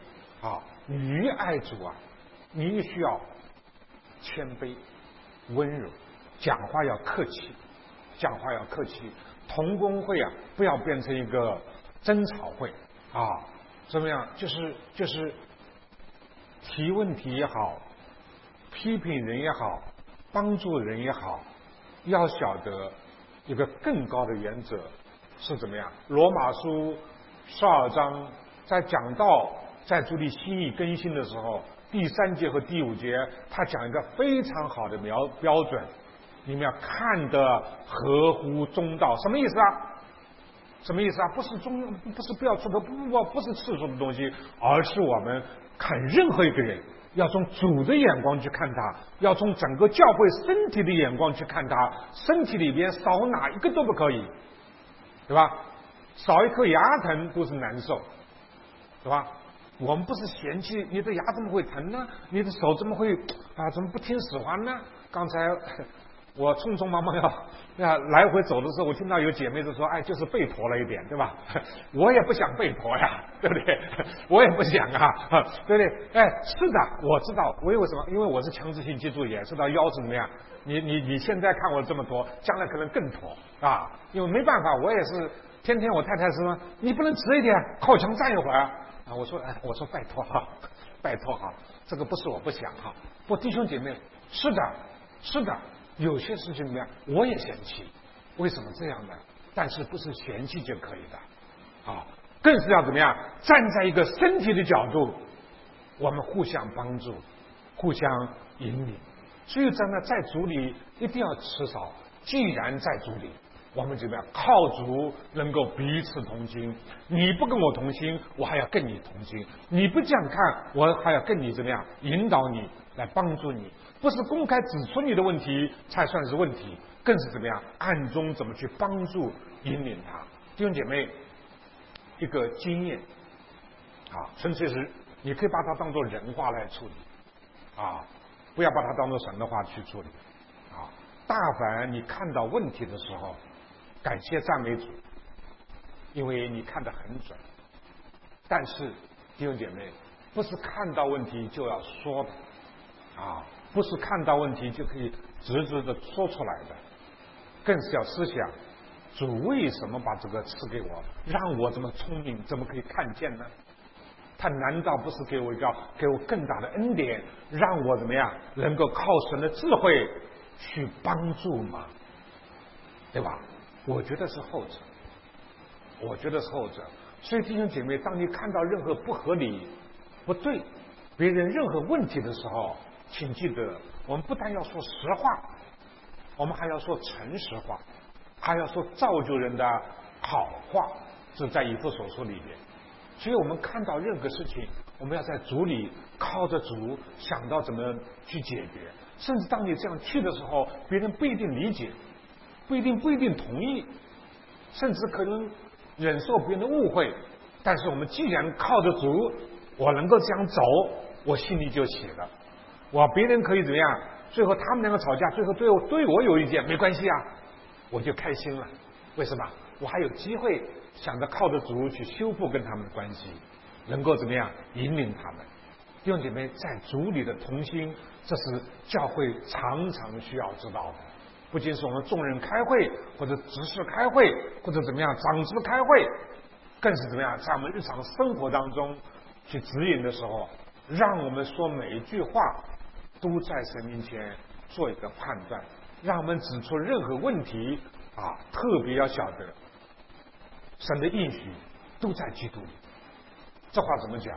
好，你爱主啊，你需要谦卑、温柔，讲话要客气，讲话要客气。同工会啊，不要变成一个争吵会啊，怎么样？就是就是提问题也好，批评人也好，帮助人也好，要晓得一个更高的原则是怎么样？罗马书十二章在讲到在主里心意更新的时候，第三节和第五节，他讲一个非常好的标标准，你们要看得合乎中道，什么意思啊？什么意思啊？不是中，不是不要出头，不不不，不是次数的东西，而是我们看任何一个人，要从主的眼光去看他，要从整个教会身体的眼光去看他，身体里边少哪一个都不可以，对吧？少一颗牙疼都是难受，对吧？我们不是嫌弃你的牙怎么会疼呢？你的手怎么会啊？怎么不听使唤呢？刚才我匆匆忙忙要要来回走的时候，我听到有姐妹子说：“哎，就是背驼了一点，对吧？”我也不想背驼呀，对不对？我也不想啊，对不对？哎，是的，我知道，我为什么？因为我是强制性脊柱炎，知道腰怎么样？你你你现在看我这么驼，将来可能更驼啊！因为没办法，我也是天天我太太说：“你不能直一点，靠墙站一会儿。”啊，我说，哎，我说拜托哈，拜托哈，这个不是我不想哈，不，弟兄姐妹，是的，是的，有些事情怎么样，我也嫌弃，为什么这样呢？但是不是嫌弃就可以的，啊，更是要怎么样，站在一个身体的角度，我们互相帮助，互相引领。所以咱们在主里一定要持守，既然在主里。我们怎么样靠主能够彼此同心？你不跟我同心，我还要跟你同心；你不这样看，我还要跟你怎么样引导你，来帮助你。不是公开指出你的问题才算是问题，更是怎么样暗中怎么去帮助引领他。弟兄姐妹，一个经验啊，纯粹是你可以把它当作人话来处理啊，不要把它当作神的话去处理啊。大凡你看到问题的时候，感谢赞美主，因为你看得很准。但是弟兄姐妹，不是看到问题就要说的啊，不是看到问题就可以直直的说出来的，更是要思想主为什么把这个赐给我，让我这么聪明，怎么可以看见呢？他难道不是给我一个给我更大的恩典，让我怎么样能够靠神的智慧去帮助吗？对吧？我觉得是后者，我觉得是后者。所以弟兄姐妹，当你看到任何不合理、不对别人任何问题的时候，请记得，我们不但要说实话，我们还要说诚实话，还要说造就人的好话。是在以弗所书里面。所以我们看到任何事情，我们要在主里靠着主，想到怎么去解决。甚至当你这样去的时候，别人不一定理解，不一定不一定同意，甚至可能忍受别人的误会。但是我们既然靠着主，我能够这样走，我心里就喜了。我别人可以怎么样？最后他们两个吵架，最后对我对我有意见，没关系啊，我就开心了。为什么？我还有机会想着靠着主去修复跟他们的关系，能够怎么样引领他们。弟兄姐妹，在主里的同心，这是教会常常需要知道的。不仅是我们众人开会，或者执事开会，或者怎么样长执开会，更是怎么样在我们日常生活当中去指引的时候，让我们说每一句话都在神面前做一个判断，让我们指出任何问题啊，特别要晓得神的应许都在基督里。这话怎么讲？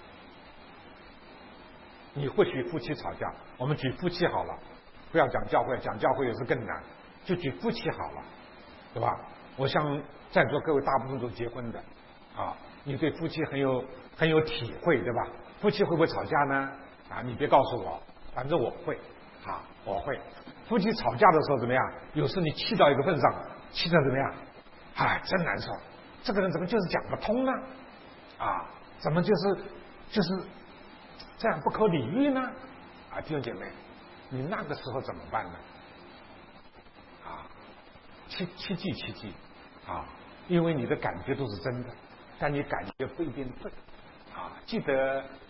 你或许夫妻吵架，我们举夫妻好了，不要讲教会，讲教会也是更难，就举夫妻好了，对吧？我想在座各位大部分都结婚的啊，你对夫妻很有很有体会，对吧？夫妻会不会吵架呢？啊，你别告诉我，反正我会啊，我会。夫妻吵架的时候怎么样？有时你气到一个份上，气得怎么样？哎，真难受。这个人怎么就是讲不通呢？啊，怎么就是就是这样不可理喻呢？啊，弟兄姐妹，你那个时候怎么办呢？啊，切切记切记啊，因为你的感觉都是真的，但你感觉不一定对啊。记得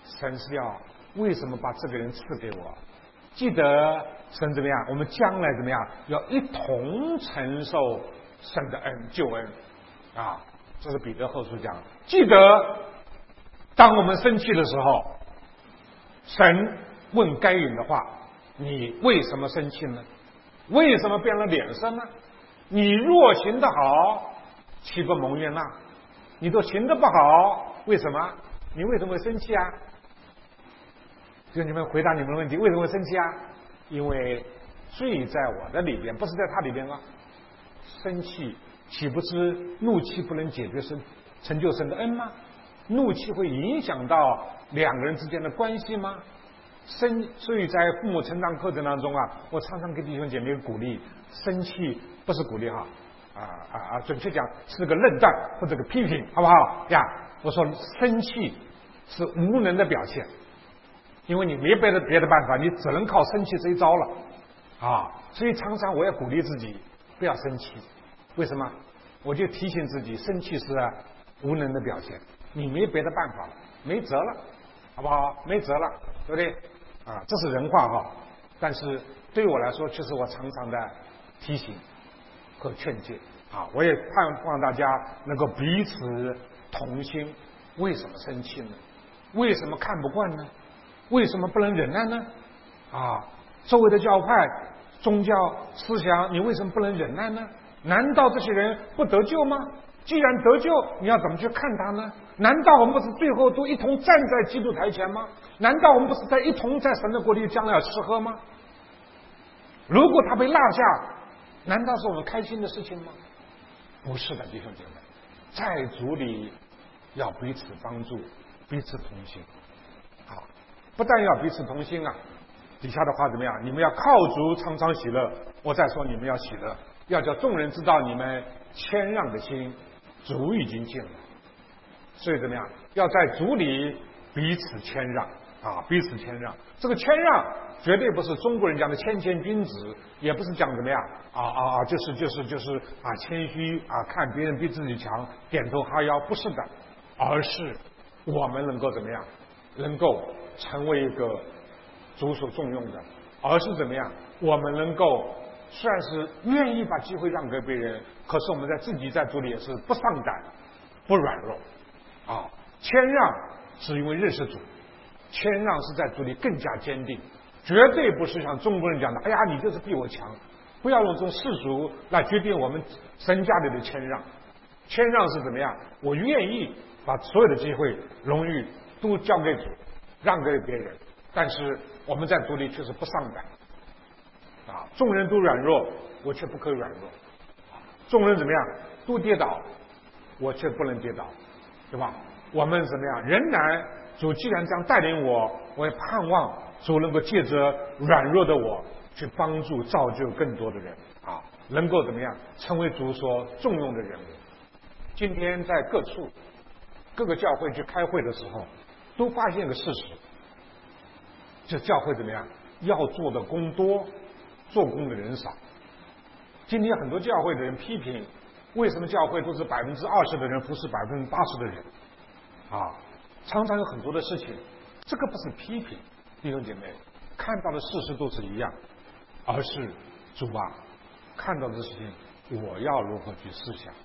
神是要为什么把这个人赐给我？记得神怎么样？我们将来怎么样？要一同承受神的恩救恩啊！这是彼得后书讲。记得当我们生气的时候，神问该隐的话：你为什么生气呢？为什么变了脸色呢？你若行得好，岂不蒙悦纳？你都行得不好，为什么？你为什么会生气啊？就你们回答你们的问题，为什么会生气啊？因为罪在我的里边，不是在他里边吗？生气岂不是怒气不能解决神成就神的恩吗？怒气会影响到两个人之间的关系吗？生，所以在父母成长课程当中啊，我常常给弟兄姐妹鼓励，生气不是鼓励哈，啊啊啊，准确讲是个论断或者个批评，好不好呀？我说生气是无能的表现，因为你没别的别的办法，你只能靠生气这一招了啊！所以常常我也鼓励自己不要生气，为什么？我就提醒自己，生气是无能的表现，你没别的办法了，没辙了，好不好？没辙了，对不对？啊，这是人话哈，但是对我来说，却是我常常的提醒和劝诫啊！我也盼望大家能够彼此同心。为什么生气呢？为什么看不惯呢？为什么不能忍耐呢？啊，周围的教派、宗教思想，你为什么不能忍耐呢？难道这些人不得救吗？既然得救，你要怎么去看他呢？难道我们不是最后都一同站在基督台前吗？难道我们不是在一同在神的国里将来要吃喝吗？如果他被落下，难道是我们开心的事情吗？不是的，弟兄姐妹，在主里要彼此帮助，彼此同心。好，不但要彼此同心啊，底下的话怎么样？你们要靠主常常喜乐。我再说，你们要喜乐，要叫众人知道你们谦让的心，主已经尽了。所以怎么样？要在主里彼此谦让啊，彼此谦让。这个谦让绝对不是中国人讲的谦谦君子，也不是讲怎么样啊啊啊，就是就是就是啊谦虚啊，看别人比自己强，点头哈腰，不是的，而是我们能够怎么样？能够成为一个主所重用的，而是怎么样？我们能够虽然是愿意把机会让给别人，可是我们在自己在主里也是不丧胆、不软弱啊。谦让是因为认识主，谦让是在主里更加坚定，绝对不是像中国人讲的，哎呀，你就是比我强。不要用这种世俗来决定我们神家里的谦让。谦让是怎么样？我愿意把所有的机会、荣誉都交给主，让给别人，但是我们在主里却是不丧胆啊！众人都软弱，我却不可以软弱；众人怎么样都跌倒，我却不能跌倒，对吧？我们怎么样？仍然主既然这样带领我，我也盼望主能够借着软弱的我去帮助造就更多的人啊，能够怎么样成为主所重用的人物。今天在各处各个教会去开会的时候，都发现个事实，这教会怎么样？要做的工多，做工的人少。今天很多教会的人批评，为什么教会都是百分之二十的人服侍百分之八十的人？啊，常常有很多的事情，这个不是批评，弟兄姐妹，看到的事实都是一样，而是主啊，看到的事情，我要如何去思想？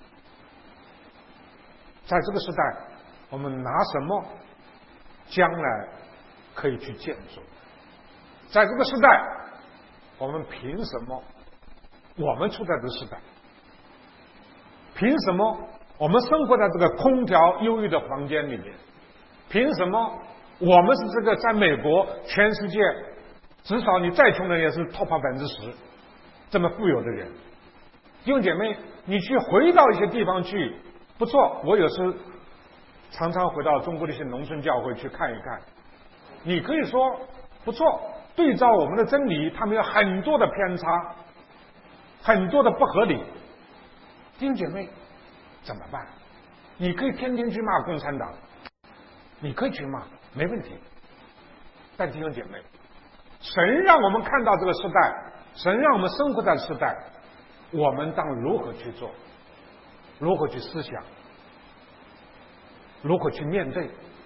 在这个时代，我们拿什么将来可以去建筑？在这个时代，我们凭什么？我们处在这个时代，凭什么我们生活在这个空调忧郁的房间里面？凭什么我们是这个在美国全世界至少你再穷的人也是 top 百分之十这么富有的人？弟兄姐妹，你去回到一些地方去，不错，我有时常常回到中国的一些农村教会去看一看，你可以说不错，对照我们的真理，他们有很多的偏差，很多的不合理。弟兄姐妹，怎么办？你可以天天去骂共产党，你可以去骂，没问题。但弟兄姐妹，神让我们看到这个时代，神让我们生活在时代，我们当如何去做？如何去思想？如何去面对？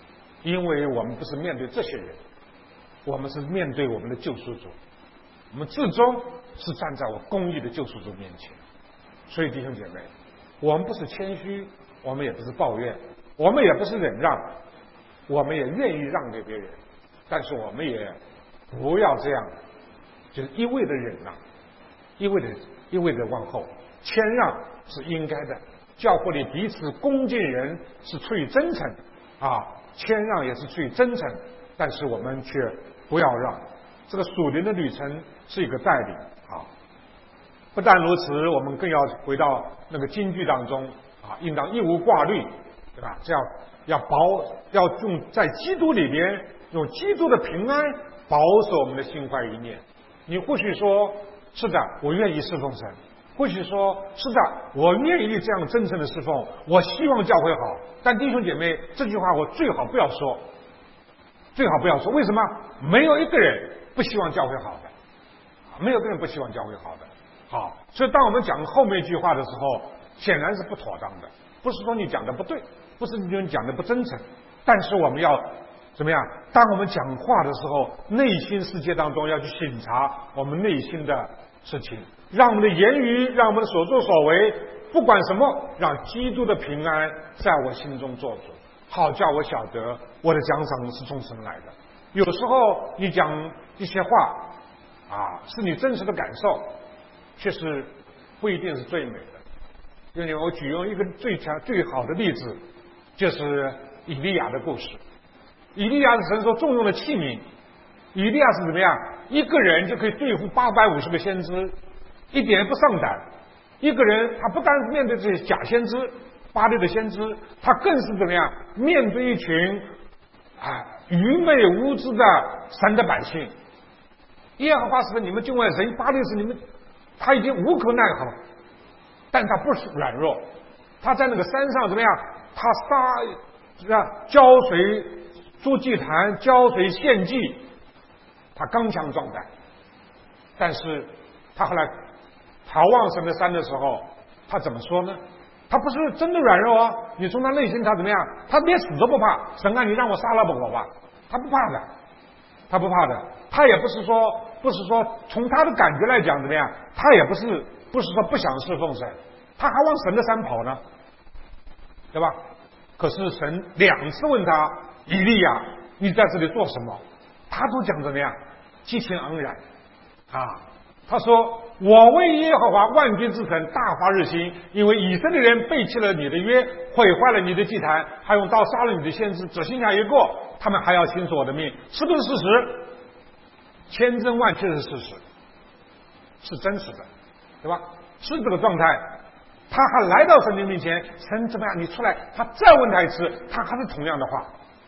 因为我们不是面对这些人，我们是面对我们的救赎主，我们最终是站在我公义的救赎主面前。所以弟兄姐妹，我们不是谦虚，我们也不是抱怨，我们也不是忍让，我们也愿意让给别人，但是我们也不要这样，就是一味的忍让，一味的一味的往后。谦让是应该的，教会里彼此恭敬人是出于真诚啊，谦让也是出于真诚，但是我们却不要让。这个属灵的旅程是一个带领啊。不但如此，我们更要回到那个金句当中啊，应当一无挂虑，对吧？这样要保，要用在基督里边，用基督的平安保守我们的心怀一念。你或许说，是的，我愿意侍奉神。或许说，是的，我愿意这样真诚的侍奉，我希望教会好。但弟兄姐妹，这句话我最好不要说，最好不要说。为什么？没有一个人不希望教会好的，没有一个人不希望教会好的。好，所以当我们讲后面一句话的时候，显然是不妥当的。不是说你讲的不对，不是你讲的不真诚，但是我们要怎么样？当我们讲话的时候，内心世界当中要去审查我们内心的事情，让我们的言语，让我们的所作所为，不管什么，让基督的平安在我心中做主，好叫我晓得我的奖赏是从神来的。有时候你讲一些话啊，是你真实的感受，确实不一定是最美的。因为我举用一个最强最好的例子，就是以利亚的故事。以利亚是神所重用的器皿，以利亚是怎么样？一个人就可以对付八百五十个先知，一点也不上胆。一个人他不单是面对这些假先知、巴力的先知，他更是怎么样？面对一群啊愚昧无知的神的百姓。耶和华是你们敬畏神，巴力是你们，他已经无可奈何，但他不是软弱。他在那个山上怎么样？他杀怎么样？浇水筑祭坛，浇水献祭，他刚强壮胆。但是他后来逃往神的山的时候，他怎么说呢？他不是真的软弱啊！你从他内心他怎么样？他连死都不怕。神啊，你让我杀了我吧，他不怕的，他不怕的。他也不是说，不是说从他的感觉来讲怎么样？他也不是不是说不想侍奉神，他还往神的山跑呢，对吧？可是神两次问他，以利亚，你在这里做什么？他都讲怎么样？激情盎然啊！他说：“我为耶和华万军之神大发热心，因为以色列人背弃了你的约，毁坏了你的祭坛，还用刀杀了你的先知，只剩下一个，他们还要寻索我的命，是不是事实？千真万确是事实，是真实的，对吧？是这个状态。他还来到神的面前，神怎么样？你出来，他再问他一次，他还是同样的话。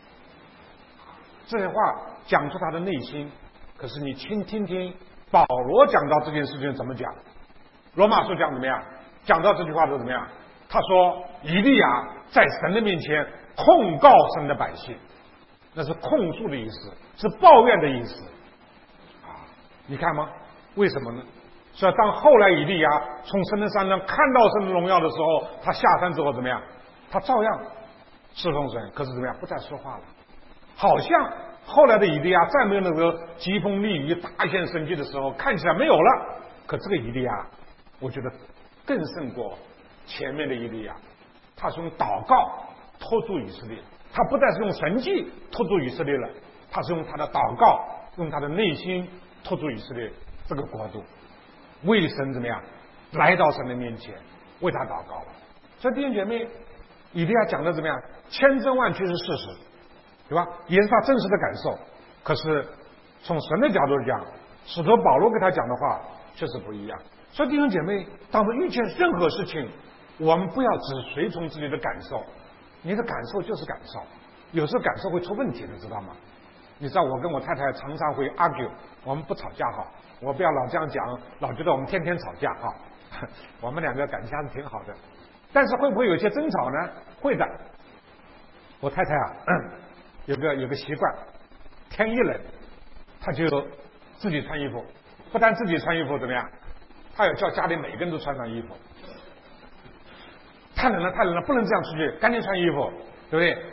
这些话讲出他的内心，可是你听听听。”保罗讲到这件事情怎么讲？罗马书讲怎么样？讲到这句话都怎么样？他说以利亚在神的面前控告神的百姓，那是控诉的意思，是抱怨的意思啊！你看吗？为什么呢？所以当后来以利亚从神的山上看到神的荣耀的时候，他下山之后怎么样？他照样侍奉神，可是怎么样？不再说话了，好像后来的以利亚再没有那个疾风厉雨大现神迹的时候，看起来没有了。可这个以利亚，我觉得更胜过前面的以利亚。他是用祷告托住以色列，他不再是用神迹托住以色列了，他是用他的祷告，用他的内心托住以色列这个国度，为神怎么样来到神的面前为他祷告了。所以弟兄姐妹，以利亚讲的怎么样？千真万确是事实，对吧？也是他真实的感受。可是从神的角度讲，使徒保罗给他讲的话确实不一样。所以弟兄姐妹，当我们遇见任何事情，我们不要只随从自己的感受，你的感受就是感受，有时候感受会出问题的，知道吗？你知道我跟我太太常常会 argue， 我们不吵架哈，我不要老这样讲，老觉得我们天天吵架哈，我们两个感情还是挺好的。但是会不会有些争吵呢？会的。我太太啊，有个有个习惯，天一冷，她就自己穿衣服，不但自己穿衣服怎么样，她要叫家里每个人都穿上衣服。太冷了，太冷了，不能这样出去，赶紧穿衣服，对不对？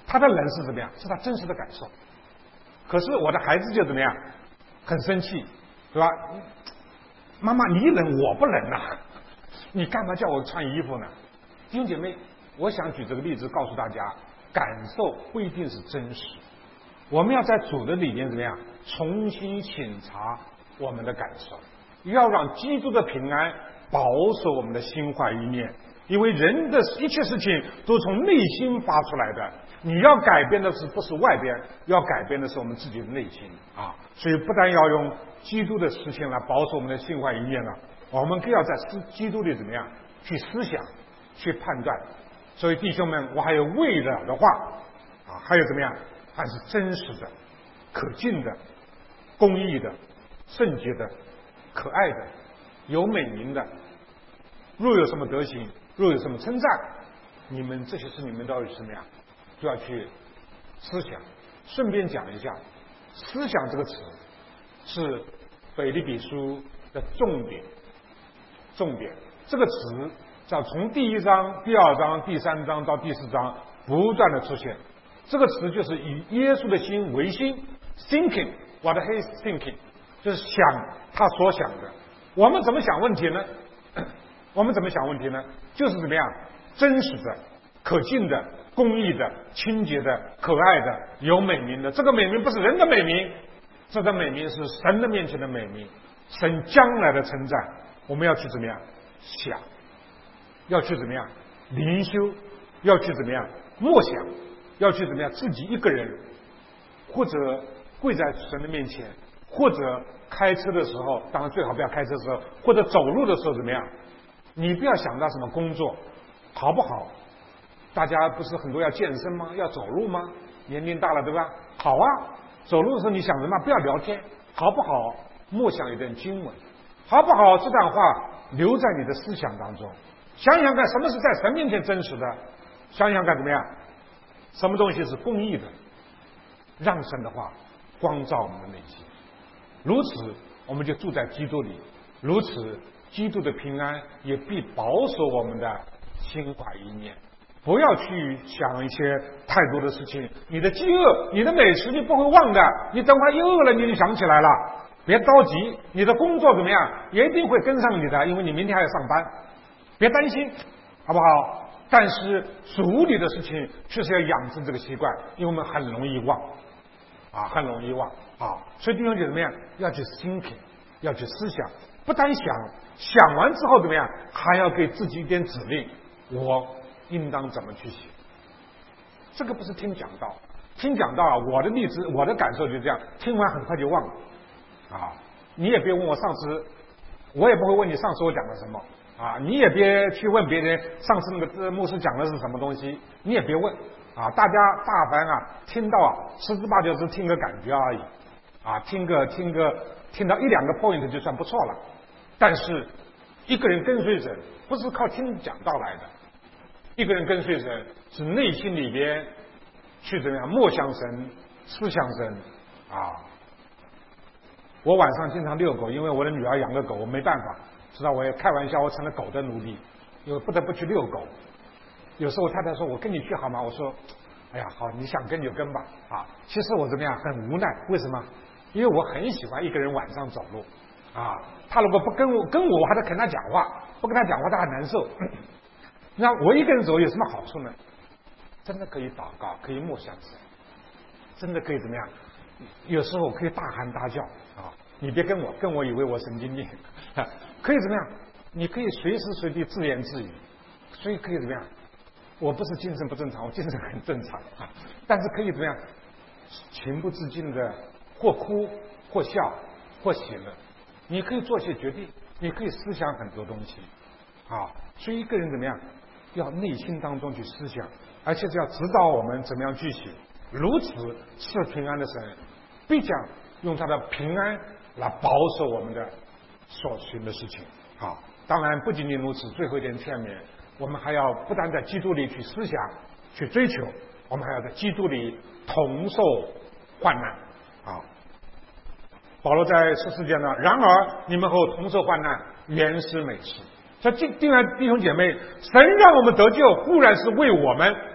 他的冷是怎么样？是他真实的感受。可是我的孩子就怎么样？很生气，对吧？妈妈你冷我不冷啊，你干嘛叫我穿衣服呢？弟兄姐妹，我想举这个例子告诉大家，感受不一定是真实。我们要在主的里面怎么样？重新省察我们的感受，要让基督的平安保守我们的心怀意念。因为人的一切事情都从内心发出来的，你要改变的是不是外边，要改变的是我们自己的内心啊！所以不但要用基督的事情来保守我们的心怀意念呢，我们更要在基督里怎么样去思想、去判断。所以弟兄们，我还有为了的话啊，还有怎么样？还是真实的、可敬的、公义的、圣洁的、可爱的、有美名的。若有什么德行，若有什么称赞，你们这些事你们都要什么呀？都要去思想。顺便讲一下，思想这个词是腓立比书的重点。重点这个词要从第一章、第二章、第三章到第四章不断的出现。这个词就是以耶稣的心为心 ，thinking what he is thinking， 就是想他所想的。我们怎么想问题呢？我们怎么想问题呢？就是怎么样真实的、可敬的、公义的、清洁的、可爱的、有美名的。这个美名不是人的美名，这个美名是神的面前的美名，神将来的称赞。我们要去怎么样想，要去怎么样灵修，要去怎么样默想，要去怎么样自己一个人，或者跪在神的面前，或者开车的时候，当然最好不要开车的时候，或者走路的时候怎么样？你不要想到什么工作好不好，大家不是很多要健身吗？要走路吗？年龄大了对吧？好啊，走路的时候你想什么？不要聊天，好不好？默想一段经文，好不好？这段话留在你的思想当中。想想看，什么是在神面前真实的？想想看怎么样？什么东西是公义的？让神的话光照我们的内心，如此我们就住在基督里，如此基督的平安也必保守我们的心怀意念。不要去想一些太多的事情，你的饥饿、你的美食你不会忘的，你等会一饿了你就想起来了。别着急，你的工作怎么样也一定会跟上你的，因为你明天还要上班，别担心，好不好？但是主里的事情确实要养成这个习惯，因为我们很容易忘啊，很容易忘啊。所以弟兄姐妹怎么样？要去 thinking， 要去思想，不单想，想完之后怎么样？还要给自己一点指令，我应当怎么去写？这个不是听讲道，听讲道啊，我的例子，我的感受就这样，听完很快就忘了啊。你也别问我上次，我也不会问你上次我讲了什么啊，你也别去问别人上次那个牧师讲的是什么东西，你也别问啊。大家大凡啊，听到啊，十之八九是听个感觉而已啊，听个听个听到一两个 point 就算不错了。但是一个人跟随神，不是靠听讲道来的。一个人跟随神，是内心里边去怎么样默想神、思想神啊。我晚上经常遛狗，因为我的女儿养个狗，我没办法，知道我也开玩笑，我成了狗的奴隶，因为不得不去遛狗。有时候我太太说：“我跟你去好吗？”我说：“哎呀，好，你想跟就跟吧。”啊，其实我怎么样很无奈，为什么？因为我很喜欢一个人晚上走路啊。他如果不跟我跟我，我还得跟他讲话，不跟他讲话他很难受。那我一个人走有什么好处呢？真的可以祷告，可以默想神，真的可以怎么样？有时候可以大喊大叫啊！你别跟我，跟我以为我神经病，可以怎么样？你可以随时随地自言自语，所以可以怎么样？我不是精神不正常，我精神很正常啊，但是可以怎么样？情不自禁的或哭或笑或喜乐，你可以做些决定，你可以思想很多东西啊。所以一个人怎么样？要内心当中去思想，而且是要指导我们怎么样去行。如此赐平安的神，必将用他的平安来保守我们的所行的事情。好，当然不仅仅如此，最后一点劝勉，我们还要不但在基督里去思想、去追求，我们还要在基督里同受患难。好，保罗在十四节呢，然而你们和我同受患难，原是美事。所以，弟兄弟兄姐妹，神让我们得救，固然是为我们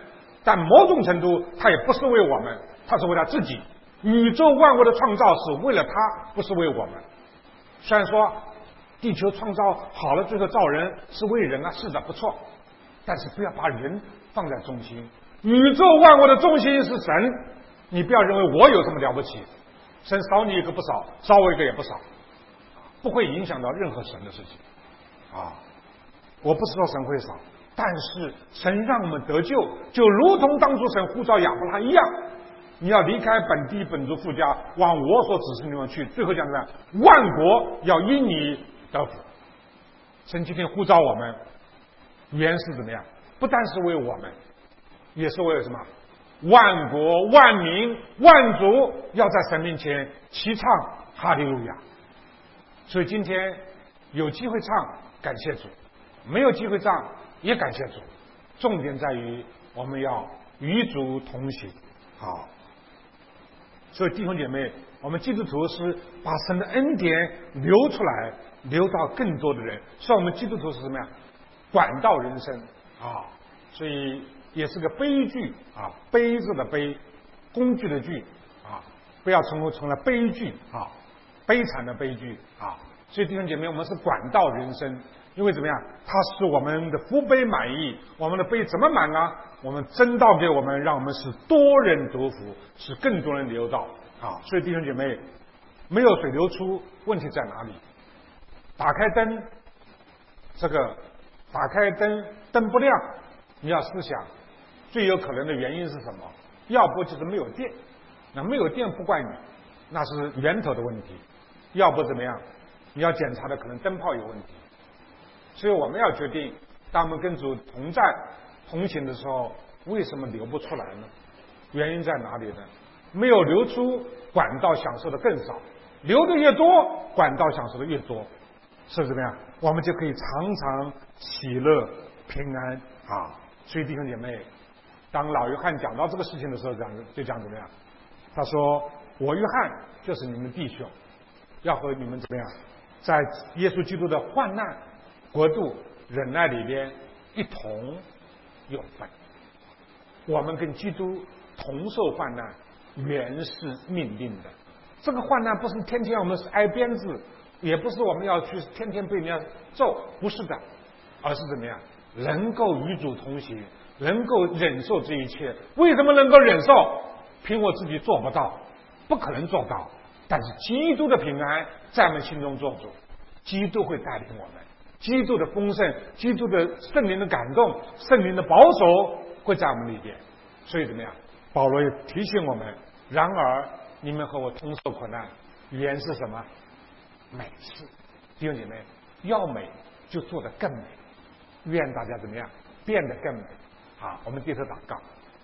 但某种程度他也不是为我们，他是为他自己。宇宙万物的创造是为了他，不是为我们。虽然说地球创造好了，最后造人是为人啊，是的，不错，但是不要把人放在中心。宇宙万物的中心是神，你不要认为我有什么了不起，神少你一个不少，少我一个也不少，不会影响到任何神的事情啊。我不是说神会少，但是神让我们得救，就如同当初神呼召亚伯拉罕一样，你要离开本地本族父家，往我所指示你们去。最后讲什么？万国要因你得福。神今天呼召我们，原是怎么样？不但是为我们，也是为了什么？万国万民万族要在神面前齐唱哈利路亚。所以今天有机会唱，感谢主；没有机会唱，也感谢主。重点在于我们要与主同行。好，所以弟兄姐妹，我们基督徒是把神的恩典流出来，流到更多的人。所以我们基督徒是什么呀？管道人生啊，所以也是个悲剧啊，悲字的悲，工具的具啊，不要成为成了悲剧啊，悲惨的悲剧啊。所以弟兄姐妹，我们是管道人生，因为怎么样？它使我们的福杯满溢，我们的杯怎么满啊？我们真道给我们，让我们使多人得福，使更多人流到啊。所以弟兄姐妹，没有水流出，问题在哪里？打开灯，这个打开灯灯不亮，你要思想最有可能的原因是什么？要不就是没有电，那没有电不怪你，那是源头的问题；要不怎么样？你要检查的可能灯泡有问题。所以我们要决定，当我们跟主同在同行的时候，为什么流不出来呢？原因在哪里呢？没有流出，管道享受的更少；流的越多，管道享受的越多，是怎么样？我们就可以常常喜乐平安啊！所以弟兄姐妹，当老约翰讲到这个事情的时候，讲就讲怎么样？他说：“我约翰就是你们弟兄，要和你们怎么样，在耶稣基督的患难、国度、忍耐里边一同有份。我们跟基督同受患难，原是命定的。这个患难不是天天我们是挨鞭子，也不是我们要去天天被人家揍，不是的，而是怎么样？能够与主同行，能够忍受这一切。为什么能够忍受？凭我自己做不到，不可能做到。但是基督的平安在我们心中做主，基督会带领我们，基督的丰盛，基督的圣灵的感动，圣灵的保守会在我们里边。所以怎么样？保罗也提醒我们：然而你们和我同受苦难，原是什么？美事。弟兄姐妹，要美就做得更美。愿大家怎么样？变得更美。好，我们低头祷告。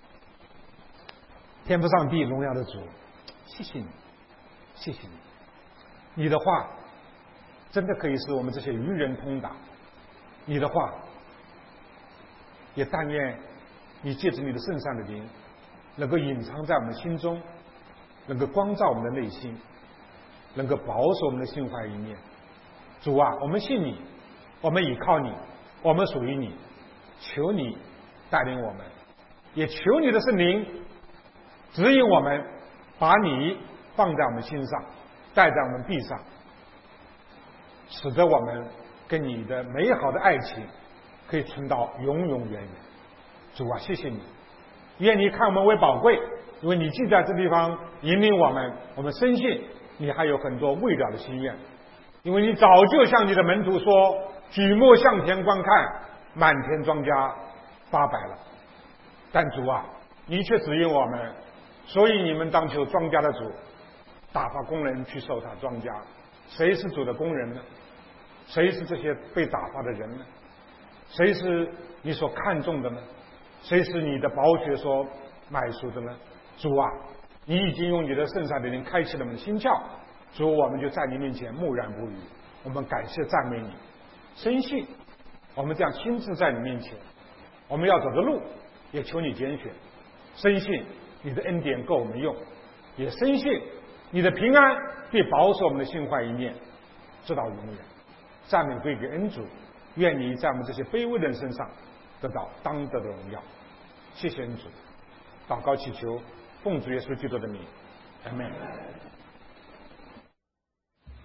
天父上帝，荣耀的主，谢谢你，谢谢你，你的话真的可以使我们这些愚人通达。你的话也但愿你借着你的圣善的灵，能够隐藏在我们心中，能够光照我们的内心，能够保守我们的心怀一念。主啊，我们信你，我们倚靠你，我们属于你，求你带领我们，也求你的圣灵指引我们，把你放在我们心上，带在我们臂上，使得我们跟你的美好的爱情可以存到永永远远。主啊，谢谢你，愿你看我们为宝贵，因为你既在这地方引领我们，我们深信你还有很多未了的心愿，因为你早就向你的门徒说：举目向田观看，满田庄稼发白了。但主啊，你却指引我们，所以你们当求庄稼的主打发工人去收他庄稼。谁是主的工人呢？谁是这些被打发的人呢？谁是你所看重的呢？谁是你的宝血所买赎的呢？主啊，你已经用你的圣善的灵开启了我们的心窍，主，我们就在你面前默然不语。我们感谢赞美你，深信我们这样亲自在你面前，我们要走的路也求你拣选，深信你的恩典够我们用，也深信你的平安必保守我们的心怀一念，直到永远。赞美归给恩主，愿你在我们这些卑微的人身上得到当得的荣耀。谢谢恩主， 祷告祈求，奉主耶稣基督的名，阿门。